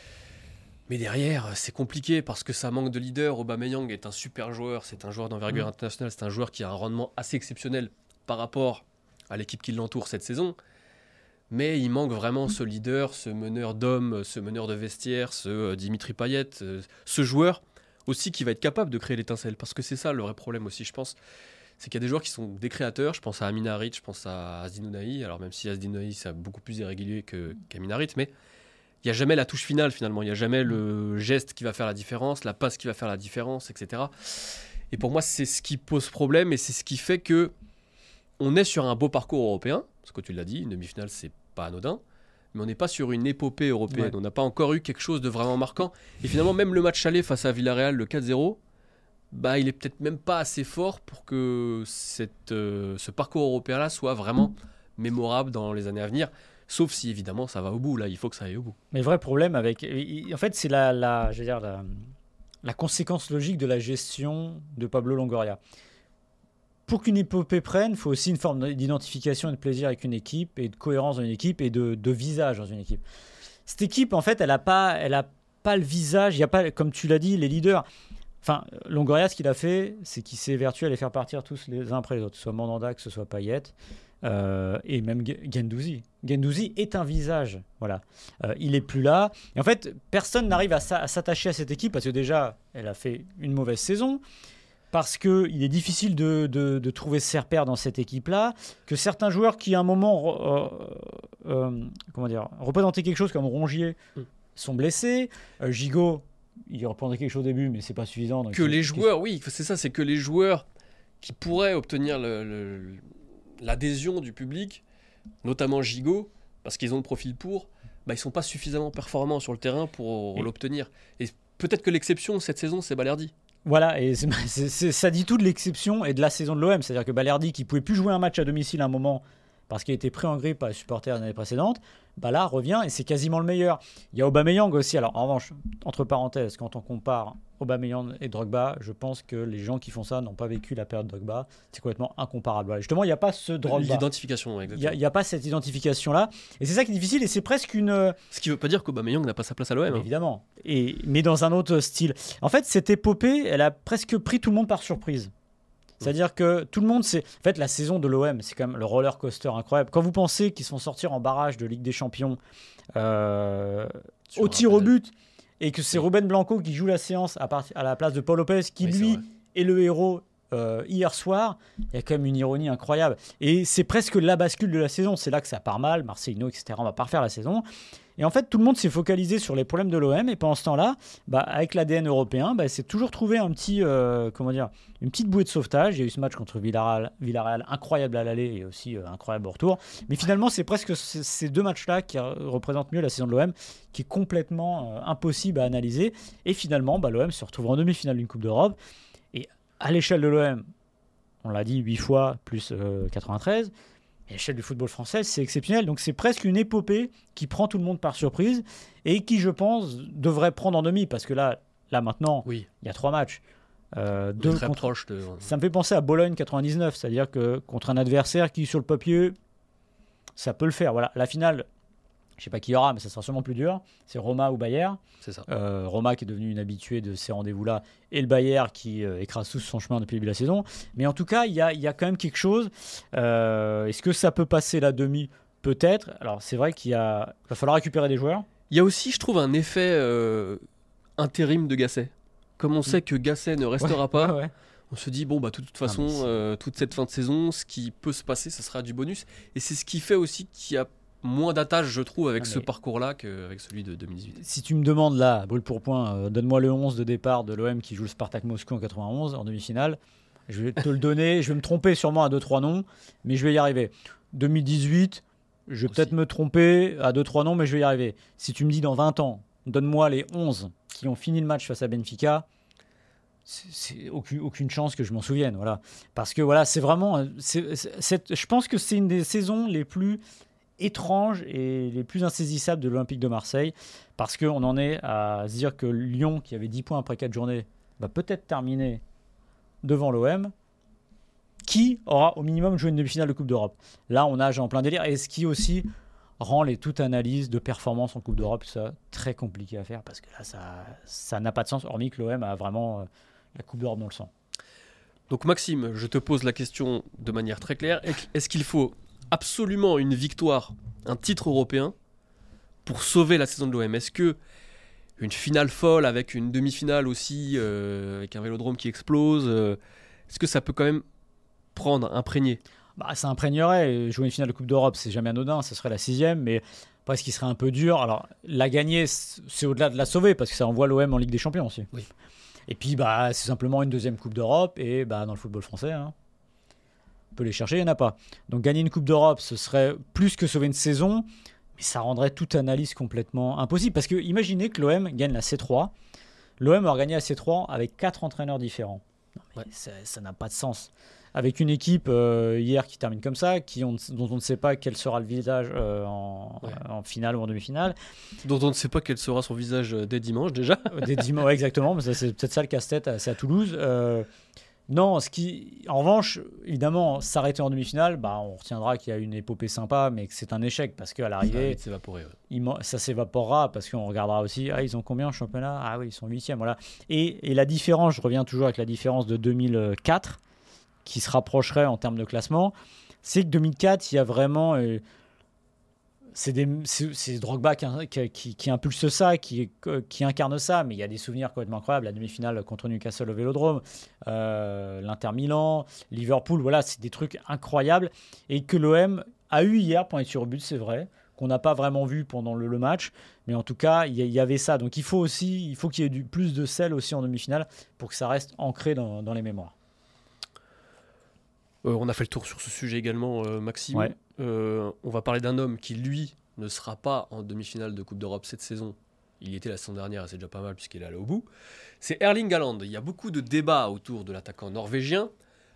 [SPEAKER 2] Mais derrière, c'est compliqué parce que ça manque de leader. Aubameyang est un super joueur, c'est un joueur d'envergure mmh. internationale, c'est un joueur qui a un rendement assez exceptionnel par rapport à l'équipe qui l'entoure cette saison. Mais il manque vraiment ce leader, ce meneur d'hommes, ce meneur de vestiaire, ce euh, Dimitri Payet, euh, ce joueur aussi qui va être capable de créer l'étincelle. Parce que c'est ça le vrai problème aussi, je pense. C'est qu'il y a des joueurs qui sont des créateurs. Je pense à Amin Harit, je pense à Azdin Ounahi. Alors même si Azdin Ounahi, c'est beaucoup plus irrégulier que, qu'Amin Harit, mais il n'y a jamais la touche finale finalement. Il n'y a jamais le geste qui va faire la différence, la passe qui va faire la différence, et cetera. Et pour moi, c'est ce qui pose problème et c'est ce qui fait que on est sur un beau parcours européen. Parce que tu l'as dit, une demi-finale, c'est pas anodin, mais on n'est pas sur une épopée européenne. Ouais. On n'a pas encore eu quelque chose de vraiment marquant. Et finalement, même le match aller face à Villarreal, le quatre zéro, bah, il est peut-être même pas assez fort pour que cette, euh, ce parcours européen-là soit vraiment mémorable dans les années à venir. Sauf si, évidemment, ça va au bout. Là, il faut que ça aille au bout.
[SPEAKER 1] Mais le vrai problème avec... En fait, c'est la, la, je veux dire, la, la conséquence logique de la gestion de Pablo Longoria. Pour qu'une épopée prenne, il faut aussi une forme d'identification et de plaisir avec une équipe et de cohérence dans une équipe et de, de visage dans une équipe. Cette équipe, en fait, elle n'a pas, elle a pas le visage. Il y a pas, comme tu l'as dit, les leaders. Enfin, Longoria, ce qu'il a fait, c'est qu'il s'est évertué à les faire partir tous les uns après les autres, que ce soit Mandanda, que ce soit Payet, euh, et même Guendouzi. Guendouzi est un visage. Voilà. Euh, il n'est plus là. Et en fait, personne n'arrive à, sa, à s'attacher à cette équipe parce que déjà, elle a fait une mauvaise saison. Parce qu'il est difficile de, de, de trouver ses repères dans cette équipe-là, que certains joueurs qui, à un moment, euh, euh, comment dire, représentaient quelque chose comme Rongier, mm. sont blessés. Euh, Gigot, il représentait quelque chose au début, mais c'est pas suffisant. Donc
[SPEAKER 2] que les joueurs, oui, c'est ça, c'est que les joueurs qui pourraient obtenir le, le, l'adhésion du public, notamment Gigot, parce qu'ils ont le profil pour, bah, ils sont pas suffisamment performants sur le terrain pour et l'obtenir. Et peut-être que l'exception cette saison, c'est Balerdi.
[SPEAKER 1] Voilà, et c'est, c'est, c'est, ça dit tout de l'exception et de la saison de l'O M. C'est-à-dire que Balerdi, qui ne pouvait plus jouer un match à domicile à un moment parce qu'il a été pris en grippe par les supporters l'année précédente, bah là, revient et c'est quasiment le meilleur. Il y a Aubameyang aussi. Alors, en revanche, entre parenthèses, quand on compare Aubameyang et Drogba, je pense que les gens qui font ça n'ont pas vécu la période Drogba. C'est complètement incomparable. Voilà. Justement, il n'y a pas ce Drogba.
[SPEAKER 2] L'identification, exactement.
[SPEAKER 1] Il n'y a, a pas cette identification-là. Et c'est ça qui est difficile et c'est presque une...
[SPEAKER 2] Ce qui ne veut pas dire qu'Aubameyang n'a pas sa place à l'O M. Hein.
[SPEAKER 1] Évidemment. Et, mais dans un autre style. En fait, cette épopée, elle a presque pris tout le monde par surprise. C'est-à-dire que tout le monde sait... En fait, la saison de l'O M, c'est quand même le roller coaster incroyable. Quand vous pensez qu'ils se font sortir en barrage de Ligue des Champions euh, au tir au but et que c'est Ruben Blanco qui joue la séance à, part... à la place de Paul Lopez, qui oui, lui est le héros euh, hier soir, il y a quand même une ironie incroyable. Et c'est presque la bascule de la saison. C'est là que ça part mal. Marcelino, et cetera, on va pas refaire la saison. Et en fait, tout le monde s'est focalisé sur les problèmes de l'O M. Et pendant ce temps-là, bah, avec l'A D N européen, bah, c'est toujours trouvé un petit, euh, comment dire, une petite bouée de sauvetage. Il y a eu ce match contre Villarreal, Villarreal incroyable à l'aller et aussi euh, incroyable au retour. Mais finalement, c'est presque c- ces deux matchs-là qui représentent mieux la saison de l'O M, qui est complètement euh, impossible à analyser. Et finalement, bah, l'O M se retrouve en demi-finale d'une Coupe d'Europe. Et à l'échelle de l'O M, on l'a dit huit fois, plus euh, quatre-vingt-treize. À l'échelle du football français, c'est exceptionnel. Donc c'est presque une épopée qui prend tout le monde par surprise et qui, je pense, devrait prendre en demi. Parce que là, là maintenant,
[SPEAKER 2] oui.
[SPEAKER 1] il y a trois matchs. Euh,
[SPEAKER 2] deux très
[SPEAKER 1] contre...
[SPEAKER 2] proches de...
[SPEAKER 1] Ça me fait penser à Bologne quatre-vingt-dix-neuf. C'est-à-dire que contre un adversaire qui, sur le papier, ça peut le faire. Voilà. La finale, Je ne sais pas qui y aura, mais ça sera sûrement plus dur. C'est Roma ou Bayern.
[SPEAKER 2] C'est ça.
[SPEAKER 1] Euh, Roma qui est devenu une habituée de ces rendez-vous-là, et le Bayern qui euh, écrase tous son chemin depuis le début de la saison. Mais en tout cas, il y a, y a quand même quelque chose. Euh, est-ce que ça peut passer la demi ? Peut-être. Alors, c'est vrai qu'il y a... va falloir récupérer des joueurs.
[SPEAKER 2] Il y a aussi, je trouve, un effet euh, intérim de Gasset. Comme on sait que Gasset ne restera
[SPEAKER 1] Ouais,
[SPEAKER 2] pas,
[SPEAKER 1] ouais, ouais.
[SPEAKER 2] on se dit, bon, bah, de toute façon,
[SPEAKER 1] Ah,
[SPEAKER 2] euh, toute cette fin de saison, ce qui peut se passer, ce sera du bonus. Et c'est ce qui fait aussi qu'il y a moins d'attache, je trouve, avec
[SPEAKER 1] Ah,
[SPEAKER 2] ce
[SPEAKER 1] mais...
[SPEAKER 2] parcours-là qu'avec celui de deux mille dix-huit.
[SPEAKER 1] Si tu me demandes là, brûle pour point, euh, donne-moi le onze de départ de l'O M qui joue le Spartak Moscou en quatre-vingt-onze, en demi-finale, je vais te le donner. Je vais me tromper sûrement à deux trois noms, mais je vais y arriver. deux mille dix-huit, je vais
[SPEAKER 2] Aussi.
[SPEAKER 1] peut-être me tromper à deux trois noms, mais je vais y arriver. Si tu me dis dans vingt ans, donne-moi les onze qui ont fini le match face à Benfica, c'est, c'est aucune, aucune chance que je m'en souvienne. Voilà. Parce que voilà, c'est vraiment... c'est, c'est, c'est, je pense que c'est une des saisons les plus étranges et les plus insaisissables de l'Olympique de Marseille, parce qu'on en est à se dire que Lyon, qui avait dix points après quatre journées, va peut-être terminer devant l'O M, qui aura au minimum joué une demi-finale de Coupe d'Europe. Là, on nage en plein délire, et ce qui aussi rend les toute analyse de performance en Coupe d'Europe ça, très compliqué à faire, parce que là, ça, ça n'a pas de sens, hormis que l'O M a vraiment euh, la Coupe d'Europe dans le sang.
[SPEAKER 2] Donc Maxime, je te pose la question de manière très claire. Est-ce qu'il faut absolument une victoire, un titre européen, pour sauver la saison de l'O M ? Est-ce que une finale folle avec une demi-finale aussi, euh, avec un Vélodrome qui explose, euh, est-ce que ça peut quand même prendre, imprégner ?
[SPEAKER 1] Bah, ça imprégnerait. Jouer une finale de Coupe d'Europe, c'est jamais anodin, ce serait la sixième, mais après, ce qui serait un peu dur. Alors, la gagner, c'est au-delà de la sauver, parce que ça envoie l'O M en Ligue des Champions aussi.
[SPEAKER 2] Oui.
[SPEAKER 1] Et puis, bah, c'est simplement une deuxième Coupe d'Europe, et bah, dans le football français, hein, on peut les chercher, il n'y en a pas. Donc, gagner une Coupe d'Europe, ce serait plus que sauver une saison, mais ça rendrait toute analyse complètement impossible. Parce que imaginez que l'O M gagne la C trois. L'O M a gagné la C trois avec quatre entraîneurs différents. Non, mais
[SPEAKER 2] Ouais.
[SPEAKER 1] ça, ça n'a pas de sens. Avec une équipe euh, hier qui termine comme ça, qui on, dont on ne sait pas quel sera le visage euh, en,
[SPEAKER 2] Ouais.
[SPEAKER 1] en finale ou en demi-finale.
[SPEAKER 2] Dont on ne sait pas quel sera son visage dès dimanche déjà.
[SPEAKER 1] Des dimanches, ouais, exactement, mais ça, c'est peut-être ça le casse-tête, c'est à Toulouse. Euh, non, ce qui, en revanche, évidemment, s'arrêter en demi-finale, bah, on retiendra qu'il y a une épopée sympa, mais que c'est un échec parce qu'à
[SPEAKER 2] Ça va
[SPEAKER 1] l'arrivée,
[SPEAKER 2] vite s'évaporer. Ouais.
[SPEAKER 1] il man- ça s'évaporera parce qu'on regardera aussi, ah, ils ont combien en championnat ? Ah oui, ils sont huitièmes, voilà. Et, et la différence, je reviens toujours avec la différence de deux mille quatre, qui se rapprocherait en termes de classement, c'est que deux mille quatre, il y a vraiment... euh, c'est, des, c'est, c'est Drogba qui, qui, qui, qui impulse ça, qui, qui incarne ça, mais il y a des souvenirs complètement incroyables. La demi-finale contre Newcastle au Vélodrome, euh, l'Inter Milan, Liverpool, voilà, c'est des trucs incroyables. Et que l'O M a eu hier pour être sur but, c'est vrai, qu'on n'a pas vraiment vu pendant le, le match, mais en tout cas, il y, y avait ça. Donc il faut aussi, il faut qu'il y ait du, plus de sel aussi en demi-finale pour que ça reste ancré dans, dans les mémoires.
[SPEAKER 2] Euh, on a fait le tour sur ce sujet également, euh, Maxime.
[SPEAKER 1] Ouais.
[SPEAKER 2] Euh, on va parler d'un homme qui, lui, ne sera pas en demi-finale de Coupe d'Europe cette saison. Il y était la saison dernière, et c'est déjà pas mal puisqu'il est allé au bout. C'est Erling Haaland. Il y a beaucoup de débats autour de l'attaquant norvégien. Pourquoi ?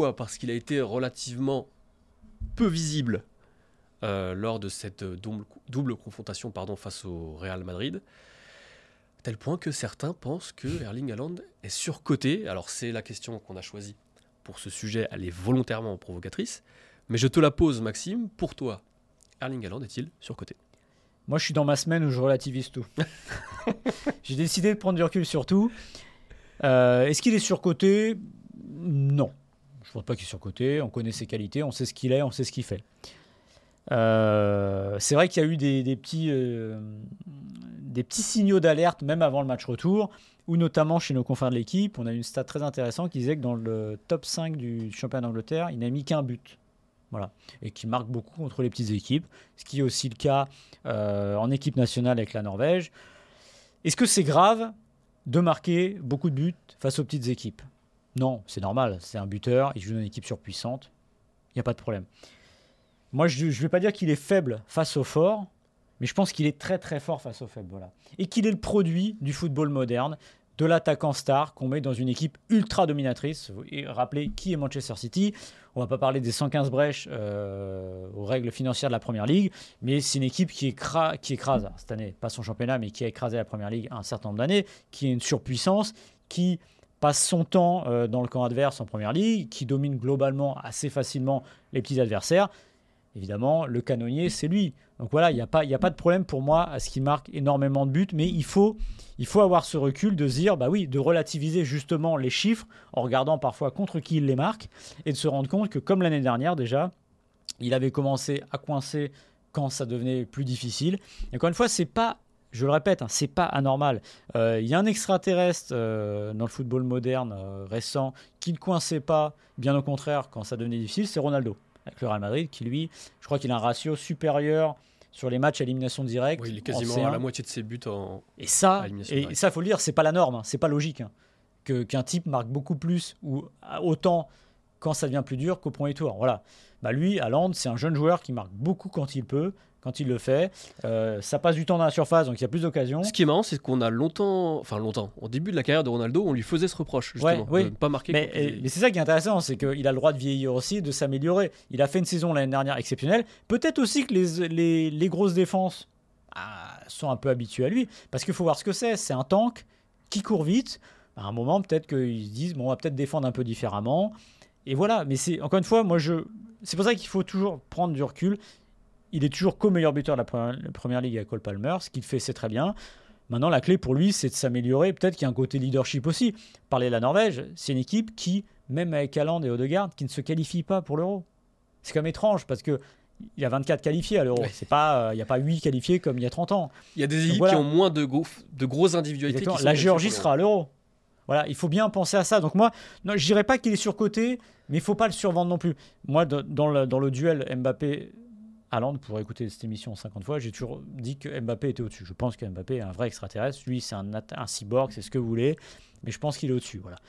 [SPEAKER 2] Parce qu'il a été relativement peu visible euh, lors de cette double, double confrontation pardon, face au Real Madrid. À tel point que certains pensent que Erling Haaland est surcoté. Alors c'est la question qu'on a choisie pour ce sujet, elle est volontairement provocatrice. Mais je te la pose, Maxime. Pour toi, Erling Haaland est-il surcoté ?
[SPEAKER 1] Moi, je suis dans ma semaine où je relativise tout. J'ai décidé de prendre du recul sur tout. Euh, est-ce qu'il est surcoté ? Non. Je ne pense pas qu'il est surcoté. On connaît ses qualités, on sait ce qu'il est, on sait ce qu'il fait. Euh, c'est vrai qu'il y a eu des, des, petits, euh, des petits signaux d'alerte, même avant le match retour, où notamment chez nos confrères de l'équipe, on a eu une stat très intéressante qui disait que dans le top cinq du championnat d'Angleterre, il n'a mis qu'un but. Voilà. Et qui marque beaucoup contre les petites équipes, ce qui est aussi le cas euh, en équipe nationale avec la Norvège. Est-ce que c'est grave de marquer beaucoup de buts face aux petites équipes ? Non, c'est normal, c'est un buteur, il joue dans une équipe surpuissante, il n'y a pas de problème. Moi, je ne vais pas dire qu'il est faible face aux forts, mais je pense qu'il est très très fort face aux faibles. Voilà. Et qu'il est le produit du football moderne, de l'attaquant star qu'on met dans une équipe ultra dominatrice. Et rappelez qui est Manchester City. On ne va pas parler des cent quinze brèches euh, aux règles financières de la Première Ligue, mais c'est une équipe qui, écra- qui écrase, cette année, pas son championnat, mais qui a écrasé la Première Ligue un certain nombre d'années, qui est une surpuissance, qui passe son temps euh, dans le camp adverse en Première Ligue, qui domine globalement assez facilement les petits adversaires. évidemment, le canonnier, c'est lui. Donc voilà, il n'y a pas, il n'y a pas de problème pour moi à ce qu'il marque énormément de buts, mais il faut, il faut avoir ce recul de se dire, bah oui, de relativiser justement les chiffres en regardant parfois contre qui il les marque et de se rendre compte que comme l'année dernière déjà, il avait commencé à coincer quand ça devenait plus difficile. Et encore une fois, c'est pas, je le répète, hein, c'est pas anormal. Il euh, y a un extraterrestre euh, dans le football moderne euh, récent qui ne coinçait pas, bien au contraire, quand ça devenait difficile, c'est Ronaldo avec le Real Madrid, qui lui, je crois qu'il a un ratio supérieur sur les matchs à élimination directe.
[SPEAKER 2] Oui, il est quasiment à la moitié de ses buts en
[SPEAKER 1] et ça,
[SPEAKER 2] à élimination
[SPEAKER 1] et
[SPEAKER 2] directe.
[SPEAKER 1] ça, faut le dire, c'est pas la norme, hein, c'est pas logique, hein, que qu'un type marque beaucoup plus ou autant quand ça devient plus dur qu'au premier tour. Voilà. Bah lui, Haaland, c'est un jeune joueur qui marque beaucoup quand il peut, quand il le fait. Euh, ça passe du temps dans la surface, donc il y a plus d'occasions.
[SPEAKER 2] Ce qui est marrant, c'est qu'on a longtemps, enfin longtemps, au début de la carrière de Ronaldo, on lui faisait ce reproche, justement,
[SPEAKER 1] ouais, oui.
[SPEAKER 2] de ne pas marquer.
[SPEAKER 1] Mais, et, mais c'est ça qui est intéressant, c'est qu'il a le droit de vieillir aussi, de s'améliorer. Il a fait une saison l'année dernière exceptionnelle. Peut-être aussi que les, les, les grosses défenses ah, sont un peu habituées à lui, parce qu'il faut voir ce que c'est. C'est un tank qui court vite. À un moment, peut-être qu'ils se disent, bon, on va peut-être défendre un peu différemment. Et voilà, mais c'est encore une fois, moi je, c'est pour ça qu'il faut toujours prendre du recul. Il est toujours co-meilleur buteur de la première, la première ligue avec Cole Palmer, ce qu'il fait c'est très bien. Maintenant la clé pour lui c'est de s'améliorer, peut-être qu'il y a un côté leadership aussi. Parler de la Norvège, c'est une équipe qui, même avec Haaland et Odegaard, qui ne se qualifie pas pour l'Euro. C'est quand même étrange parce que il y a vingt-quatre qualifiés à l'Euro. Ouais. C'est pas, il n'y a pas huit qualifiés comme il y a trente ans.
[SPEAKER 2] Il y a des équipes voilà. qui ont moins de, gros, de grosses individualités. Qui sont
[SPEAKER 1] la Géorgie sera à l'Euro. Voilà, il faut bien penser à ça. Donc moi, non, je dirais pas qu'il est surcoté, mais il faut pas le survendre non plus. Moi, dans le, dans le duel Mbappé-Haaland, pour écouter cette émission cinquante fois, j'ai toujours dit que Mbappé était au-dessus. Je pense que Mbappé est un vrai extraterrestre. Lui, c'est un, un cyborg, c'est ce que vous voulez, mais je pense qu'il est au-dessus. Voilà.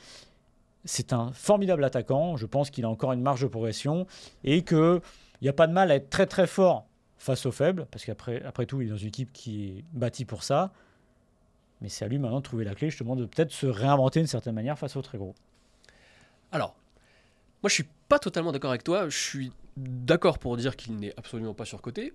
[SPEAKER 1] C'est un formidable attaquant. Je pense qu'il a encore une marge de progression et qu'il n'y a pas de mal à être très très fort face aux faibles, parce qu'après après tout, il est dans une équipe qui est bâtie pour ça. Mais c'est à lui maintenant de trouver la clé, justement, de peut-être se réinventer d'une certaine manière face aux très gros.
[SPEAKER 2] Alors, moi je suis pas totalement d'accord avec toi. Je suis d'accord pour dire qu'il n'est absolument pas surcoté.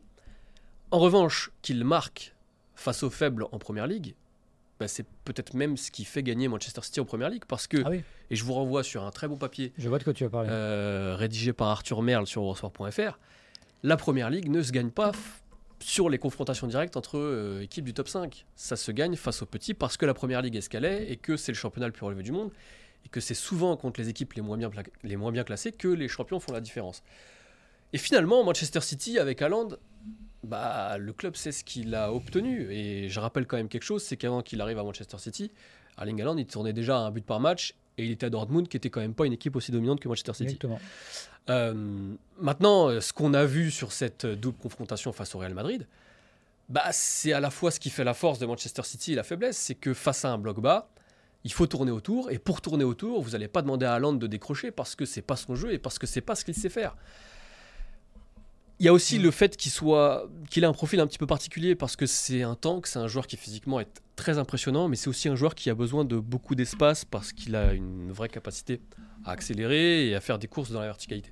[SPEAKER 2] En revanche, qu'il marque face aux faibles en Première Ligue, bah, c'est peut-être même ce qui fait gagner Manchester City en Première Ligue. Parce que,
[SPEAKER 1] ah oui.
[SPEAKER 2] et je vous renvoie sur un très beau papier,
[SPEAKER 1] je vois de quoi tu vas parler,
[SPEAKER 2] euh, rédigé par Arthur Merle sur eurosport point f r, la Première Ligue ne se gagne pas sur les confrontations directes entre euh, équipes du top cinq. Ça se gagne face aux petits parce que la Première Ligue est ce qu'elle est et que c'est le championnat le plus relevé du monde et que c'est souvent contre les équipes les moins bien, pla- les moins bien classées que les champions font la différence. Et finalement, Manchester City, avec Haaland, bah, le club sait ce qu'il a obtenu. Et je rappelle quand même quelque chose, c'est qu'avant qu'il arrive à Manchester City, Erling Haaland, il tournait déjà à un but par match et il était à Dortmund, qui était quand même pas une équipe aussi dominante que Manchester City.
[SPEAKER 1] Exactement.
[SPEAKER 2] Euh, maintenant, ce qu'on a vu sur cette double confrontation face au Real Madrid, bah, c'est à la fois ce qui fait la force de Manchester City et la faiblesse, c'est que face à un bloc bas, il faut tourner autour, et pour tourner autour, vous n'allez pas demander à Haaland de décrocher parce que c'est pas son jeu et parce que c'est pas ce qu'il sait faire. Il y a aussi le fait qu'il soit, qu'il a un profil un petit peu particulier parce que c'est un tank, c'est un joueur qui physiquement est très impressionnant, mais c'est aussi un joueur qui a besoin de beaucoup d'espace parce qu'il a une vraie capacité à accélérer et à faire des courses dans la verticalité.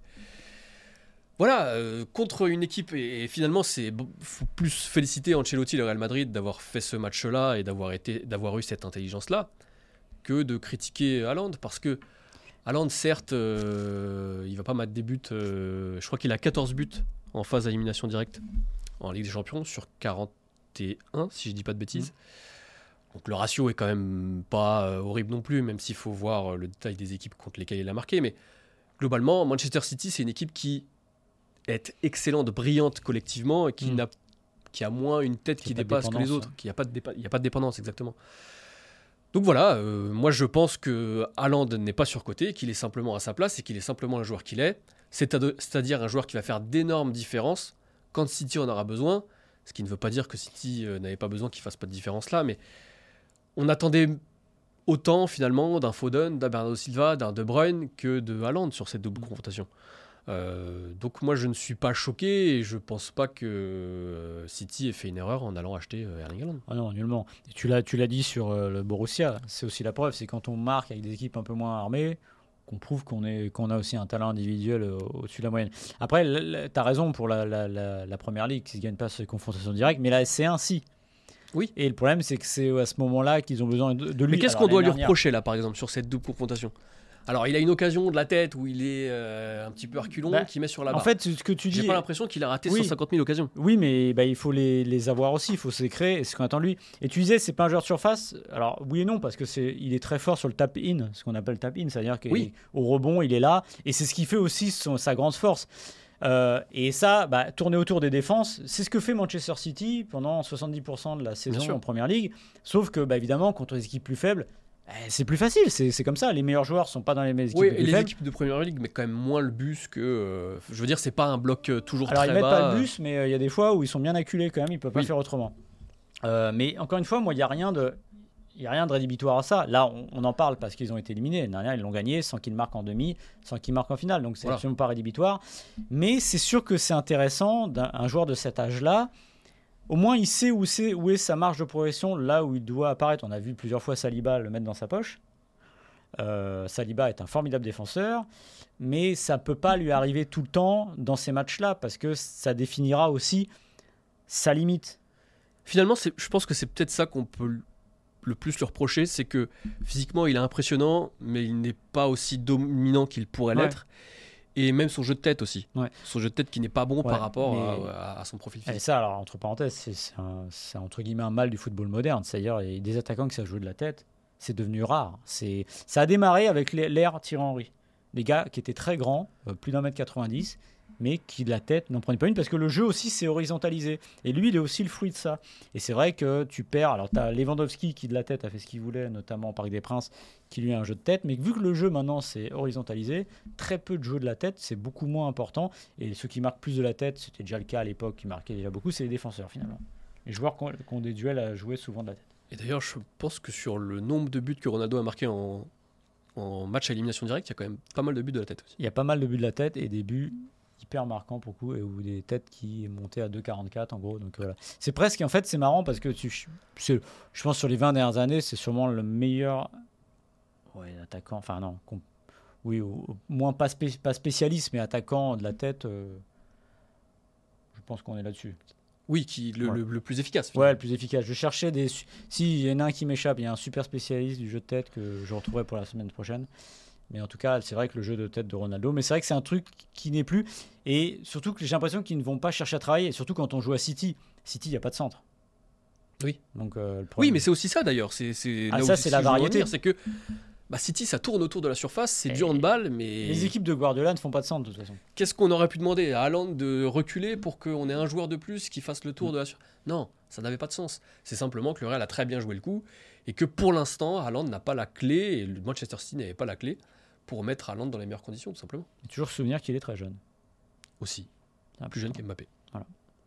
[SPEAKER 2] Voilà, euh, contre une équipe, et, et finalement, il faut plus féliciter Ancelotti et le Real Madrid d'avoir fait ce match-là et d'avoir, été, d'avoir eu cette intelligence-là que de critiquer Haaland, parce que Haaland, certes, euh, il ne va pas mettre des buts, euh, je crois qu'il a quatorze buts en phase à élimination directe en Ligue des Champions sur quarante et un, si je ne dis pas de bêtises. Mmh. Donc le ratio est quand même pas euh, horrible non plus, même s'il faut voir le détail des équipes contre lesquelles il a marqué. Mais globalement, Manchester City, c'est une équipe qui est excellente, brillante collectivement et qui, mmh. n'a, qui a moins une tête qui, qui dépasse que les autres. Il n'y a, dépa- a pas de dépendance, exactement. Donc voilà, euh, moi je pense que Haaland n'est pas surcoté, qu'il est simplement à sa place et qu'il est simplement le joueur qu'il est. C'est-à-dire un joueur qui va faire d'énormes différences quand City en aura besoin, ce qui ne veut pas dire que City euh, n'avait pas besoin qu'il ne fasse pas de différence là, mais on attendait autant finalement d'un Foden, d'un Bernardo Silva, d'un De Bruyne que de Haaland sur cette double confrontation. Euh, donc moi je ne suis pas choqué et je ne pense pas que euh, City ait fait une erreur en allant acheter euh, Erling Haaland.
[SPEAKER 1] Ah non, nullement. Et tu l'as, tu l'as dit sur euh, le Borussia, c'est aussi la preuve, c'est quand on marque avec des équipes un peu moins armées, qu'on prouve qu'on, est, qu'on a aussi un talent individuel euh, au-dessus de la moyenne. Après, tu as raison pour la, la, la, la Première Ligue qui ne gagne pas ces confrontations directes, mais la C un, si.
[SPEAKER 2] Oui.
[SPEAKER 1] Et le problème, c'est que c'est à ce moment-là qu'ils ont besoin de, de lui.
[SPEAKER 2] Mais qu'est-ce
[SPEAKER 1] Alors,
[SPEAKER 2] qu'on doit lui
[SPEAKER 1] dernière...
[SPEAKER 2] reprocher là, par exemple, sur cette double confrontation ? Alors, il a une occasion de la tête où il est euh, un petit peu reculon,
[SPEAKER 1] bah,
[SPEAKER 2] qui met sur la barre.
[SPEAKER 1] En fait, ce que tu dis.
[SPEAKER 2] J'ai pas l'impression qu'il a raté
[SPEAKER 1] oui.
[SPEAKER 2] cent cinquante mille occasions.
[SPEAKER 1] Oui, mais bah, il faut les, les avoir aussi, il faut se les créer, et c'est ce qu'on attend de lui. Et tu disais, c'est pas un joueur de surface. Alors, oui et non, parce que c'est, il est très fort sur le tap-in, ce qu'on appelle tap-in, c'est-à-dire qu'au
[SPEAKER 2] oui.
[SPEAKER 1] rebond, il est là, et c'est ce qui fait aussi son, sa grande force. Euh, et ça, bah, tourner autour des défenses, c'est ce que fait Manchester City pendant soixante-dix pour cent de la saison en Première Ligue. Sauf que, bah, évidemment, contre les équipes plus faibles, c'est plus facile, c'est, c'est comme ça. Les meilleurs joueurs sont pas dans les mêmes équipes.
[SPEAKER 2] Oui,
[SPEAKER 1] les
[SPEAKER 2] et les
[SPEAKER 1] faibles.
[SPEAKER 2] équipes de Première Ligue mettent quand même moins le bus que. Euh, je veux dire, c'est pas un bloc euh, toujours
[SPEAKER 1] Alors,
[SPEAKER 2] très
[SPEAKER 1] bas. Alors, ils mettent
[SPEAKER 2] bas.
[SPEAKER 1] pas le bus, mais il euh, y a des fois où ils sont bien acculés quand même, ils peuvent pas
[SPEAKER 2] oui.
[SPEAKER 1] faire autrement. Euh, mais encore une fois, moi, il n'y a rien de. Il n'y a rien de rédhibitoire à ça. Là, on, on en parle parce qu'ils ont été éliminés. L'année dernière, ils l'ont gagné sans qu'ils marquent en demi, sans qu'ils marquent en finale. Donc, c'est
[SPEAKER 2] voilà.
[SPEAKER 1] absolument pas rédhibitoire. Mais c'est sûr que c'est intéressant d'un un joueur de cet âge-là. Au moins, il sait où, c'est, où est sa marge de progression, là où il doit apparaître. On a vu plusieurs fois Saliba le mettre dans sa poche. Euh, Saliba est un formidable défenseur, mais ça ne peut pas lui arriver tout le temps dans ces matchs-là parce que ça définira aussi sa limite.
[SPEAKER 2] Finalement, c'est, je pense que c'est peut-être ça qu'on peut le plus lui reprocher, c'est que physiquement il est impressionnant, mais il n'est pas aussi dominant qu'il pourrait ouais. l'être. Et même son jeu de tête aussi.
[SPEAKER 1] Ouais.
[SPEAKER 2] Son jeu de tête qui n'est pas bon ouais, par rapport
[SPEAKER 1] mais...
[SPEAKER 2] à, à son profil physique.
[SPEAKER 1] Et ça, alors, entre parenthèses, c'est, c'est, un, c'est entre guillemets un mal du football moderne. C'est-à-dire, il y a des attaquants qui savent jouer de la tête. C'est devenu rare. C'est... Ça a démarré avec l'ère Thierry Henry. Des gars qui étaient très grands, euh, plus d'un mètre quatre-vingt-dix, mais qui de la tête n'en prenaient pas une parce que le jeu aussi s'est horizontalisé. Et lui, il est aussi le fruit de ça. Et c'est vrai que tu perds. Alors, tu as Lewandowski qui de la tête a fait ce qu'il voulait, notamment au Parc des Princes, qui lui a un jeu de tête. Mais vu que le jeu maintenant s'est horizontalisé, très peu de jeux de la tête, c'est beaucoup moins important. Et ceux qui marquent plus de la tête, c'était déjà le cas à l'époque, qui marquaient déjà beaucoup, c'est les défenseurs finalement. Les joueurs qui ont, qui ont des duels à jouer souvent de la tête.
[SPEAKER 2] Et d'ailleurs, je pense que sur le nombre de buts que Ronaldo a marqué en, en match à élimination directe, il y a quand même pas mal de buts de la tête aussi.
[SPEAKER 1] Il y a pas mal de buts de la tête et des buts hyper marquants pour coup, et ou des têtes qui montaient à deux virgule quarante-quatre en gros. Donc voilà. C'est presque, en fait, c'est marrant parce que tu, c'est, je pense sur les vingt dernières années, c'est sûrement le meilleur ouais, attaquant, enfin non, comp, oui, au, au moins pas, spé, pas spécialiste, mais attaquant de la tête, euh, je pense qu'on est là-dessus.
[SPEAKER 2] Oui, qui le, ouais. le, le plus efficace.
[SPEAKER 1] Finalement. Ouais, le plus efficace. Je cherchais des. S'il y en a un qui m'échappe, il y a un super spécialiste du jeu de tête que je retrouverai pour la semaine prochaine. Mais en tout cas, c'est vrai que le jeu de tête de Ronaldo, mais c'est vrai que c'est un truc qui n'est plus. Et surtout que j'ai l'impression qu'ils ne vont pas chercher à travailler. Et surtout quand on joue à City. City, il n'y a pas de centre.
[SPEAKER 2] Oui.
[SPEAKER 1] Donc, euh, le
[SPEAKER 2] oui, mais c'est aussi ça d'ailleurs. C'est, c'est
[SPEAKER 1] ah,
[SPEAKER 2] là
[SPEAKER 1] ça,
[SPEAKER 2] où
[SPEAKER 1] c'est la variété.
[SPEAKER 2] Dire, c'est que bah, City, ça tourne autour de la surface, c'est et du handball, mais.
[SPEAKER 1] Les équipes de Guardiola ne font pas de centre de toute façon.
[SPEAKER 2] Qu'est-ce qu'on aurait pu demander à Haaland de reculer pour qu'on ait un joueur de plus qui fasse le tour mmh. de la surface ? Non, ça n'avait pas de sens. C'est simplement que le Real a très bien joué le coup et que pour l'instant, Haaland n'a pas la clé et le Manchester City n'avait pas la clé pour mettre Haaland dans les meilleures conditions, tout simplement.
[SPEAKER 1] Et toujours se souvenir qu'il est très jeune.
[SPEAKER 2] Aussi. Ah, plus jeune qu'Mbappé.
[SPEAKER 1] Voilà.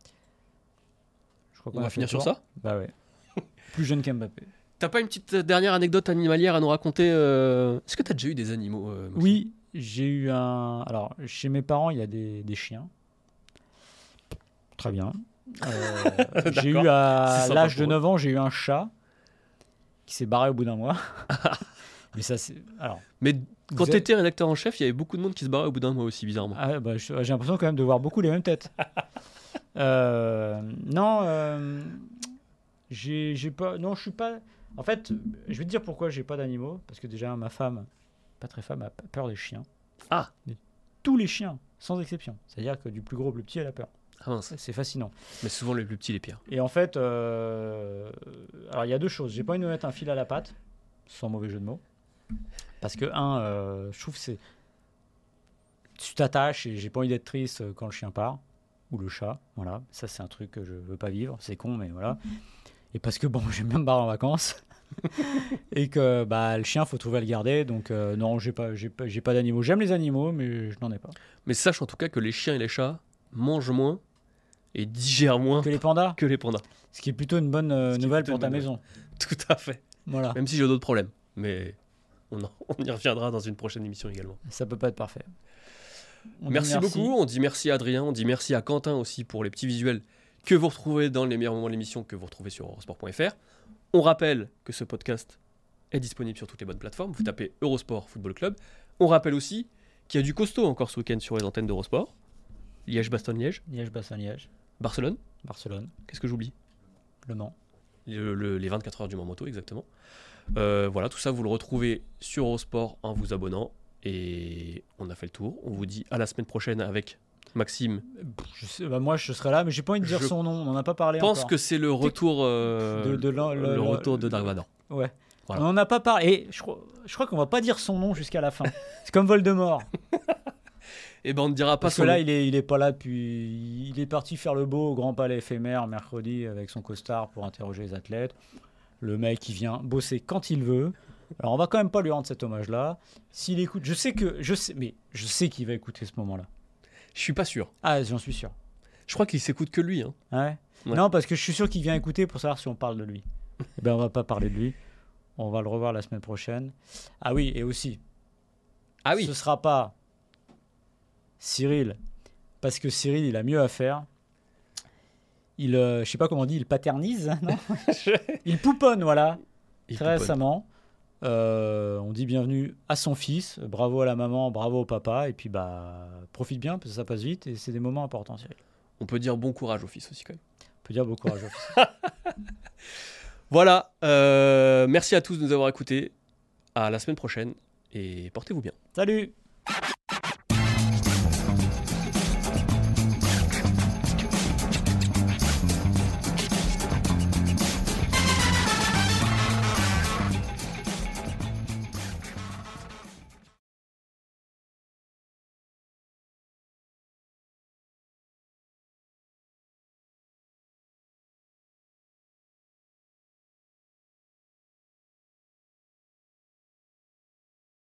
[SPEAKER 2] Je crois qu'on On va finir sur ça ?
[SPEAKER 1] Bah ouais. Plus jeune qu'Mbappé.
[SPEAKER 2] T'as pas une petite dernière anecdote animalière à nous raconter euh... Est-ce que t'as déjà eu des animaux euh,
[SPEAKER 1] Oui, j'ai eu un... Alors, chez mes parents, il y a des, des chiens. Très bien. Euh, j'ai eu à l'âge de neuf ans, j'ai eu un chat qui s'est barré au bout d'un mois. Mais ça, c'est... Alors,
[SPEAKER 2] Mais quand
[SPEAKER 1] êtes...
[SPEAKER 2] t'étais rédacteur en chef, il y avait beaucoup de monde qui se barrait au bout d'un mois aussi, bizarrement.
[SPEAKER 1] Ah, bah, j'ai l'impression quand même de voir beaucoup les mêmes têtes. euh, non, euh, j'ai, j'ai pas... Non, je suis pas... En fait, je vais te dire pourquoi j'ai pas d'animaux. Parce que déjà, ma femme, pas très femme, a peur des chiens.
[SPEAKER 2] Ah
[SPEAKER 1] Mais tous les chiens, sans exception. C'est-à-dire que du plus gros au plus petit, elle a peur.
[SPEAKER 2] Ah mince.
[SPEAKER 1] C'est fascinant.
[SPEAKER 2] Mais souvent, les plus petits, les pires.
[SPEAKER 1] Et en fait, euh... alors il y a deux choses. J'ai pas envie de me mettre un fil à la patte, sans mauvais jeu de mots. Parce que, un, euh, je trouve que c'est... Tu t'attaches et j'ai pas envie d'être triste quand le chien part. Ou le chat, voilà. Ça, c'est un truc que je veux pas vivre. C'est con, mais voilà. Et parce que, bon, j'aime bien me barrer en vacances. Et que bah, le chien, faut trouver à le garder. Donc, euh, non, j'ai pas, j'ai pas, j'ai pas d'animaux. J'aime les animaux, mais je n'en ai pas.
[SPEAKER 2] Mais sache en tout cas que les chiens et les chats mangent moins et digèrent moins
[SPEAKER 1] que les pandas.
[SPEAKER 2] Que les pandas.
[SPEAKER 1] Ce qui est plutôt une bonne euh, nouvelle pour ta maison.
[SPEAKER 2] Tout à fait.
[SPEAKER 1] Voilà.
[SPEAKER 2] Même si j'ai d'autres problèmes. Mais on, en, on y reviendra dans une prochaine émission également.
[SPEAKER 1] Ça peut pas être parfait.
[SPEAKER 2] On merci, merci beaucoup. On dit merci à Adrien. On dit merci à Quentin aussi pour les petits visuels que vous retrouvez dans les meilleurs moments de l'émission, que vous retrouvez sur eurosport point f r. On rappelle que ce podcast est disponible sur toutes les bonnes plateformes. Vous tapez Eurosport Football Club. On rappelle aussi qu'il y a du costaud encore ce week-end sur les antennes d'Eurosport. Liège-Bastogne-Liège.
[SPEAKER 1] Liège-Bastogne-Liège.
[SPEAKER 2] Barcelone.
[SPEAKER 1] Barcelone.
[SPEAKER 2] Qu'est-ce que j'oublie ?
[SPEAKER 1] Le Mans.
[SPEAKER 2] Le, le, les vingt-quatre heures du Mans Moto, exactement. Euh, voilà, tout ça, vous le retrouvez sur Eurosport en vous abonnant. Et on a fait le tour. On vous dit à la semaine prochaine avec Maxime.
[SPEAKER 1] Je sais, bah moi, je serai là, mais j'ai pas envie de dire
[SPEAKER 2] Je
[SPEAKER 1] son nom. On n'en a pas parlé
[SPEAKER 2] Je pense
[SPEAKER 1] encore.
[SPEAKER 2] que c'est le retour, euh,
[SPEAKER 1] De- de l'en-
[SPEAKER 2] le,
[SPEAKER 1] le-
[SPEAKER 2] retour de
[SPEAKER 1] le-
[SPEAKER 2] Dark Vador.
[SPEAKER 1] Ouais.
[SPEAKER 2] Voilà.
[SPEAKER 1] On n'en a pas parlé. Et je crois, je crois qu'on va pas dire son nom jusqu'à la fin. C'est comme Voldemort.
[SPEAKER 2] Et ben on ne dira pas
[SPEAKER 1] Parce que
[SPEAKER 2] son
[SPEAKER 1] là,
[SPEAKER 2] nom.
[SPEAKER 1] il est, il est pas là depuis. Il est parti faire le beau au Grand Palais éphémère mercredi avec son costard pour interroger les athlètes. Le mec, il vient bosser quand il veut. Alors, on va quand même pas lui rendre cet hommage-là. S'il écoute, je sais que, je sais, mais je sais qu'il va écouter ce moment-là.
[SPEAKER 2] Je suis pas sûr.
[SPEAKER 1] Ah, j'en suis sûr.
[SPEAKER 2] Je crois qu'il s'écoute que lui. Hein.
[SPEAKER 1] Ouais.
[SPEAKER 2] Ouais.
[SPEAKER 1] Non, parce que je suis sûr qu'il vient écouter pour savoir si on parle de lui. Eh ben, on va pas parler de lui. On va le revoir la semaine prochaine. Ah oui, et aussi,
[SPEAKER 2] Ah oui.
[SPEAKER 1] ce sera pas Cyril, parce que Cyril, il a mieux à faire. Il, euh, je sais pas comment on dit, il paternise, non Il pouponne, voilà,
[SPEAKER 2] Il
[SPEAKER 1] très
[SPEAKER 2] pouponne.
[SPEAKER 1] récemment. Euh, on dit bienvenue à son fils, bravo à la maman, bravo au papa, et puis bah profite bien parce que ça passe vite et c'est des moments importants, Cyril.
[SPEAKER 2] On peut dire bon courage au fils aussi quand même.
[SPEAKER 1] On peut dire bon courage au fils.
[SPEAKER 2] Voilà. euh, merci à tous de nous avoir écoutés. À la semaine prochaine et portez-vous bien.
[SPEAKER 1] Salut!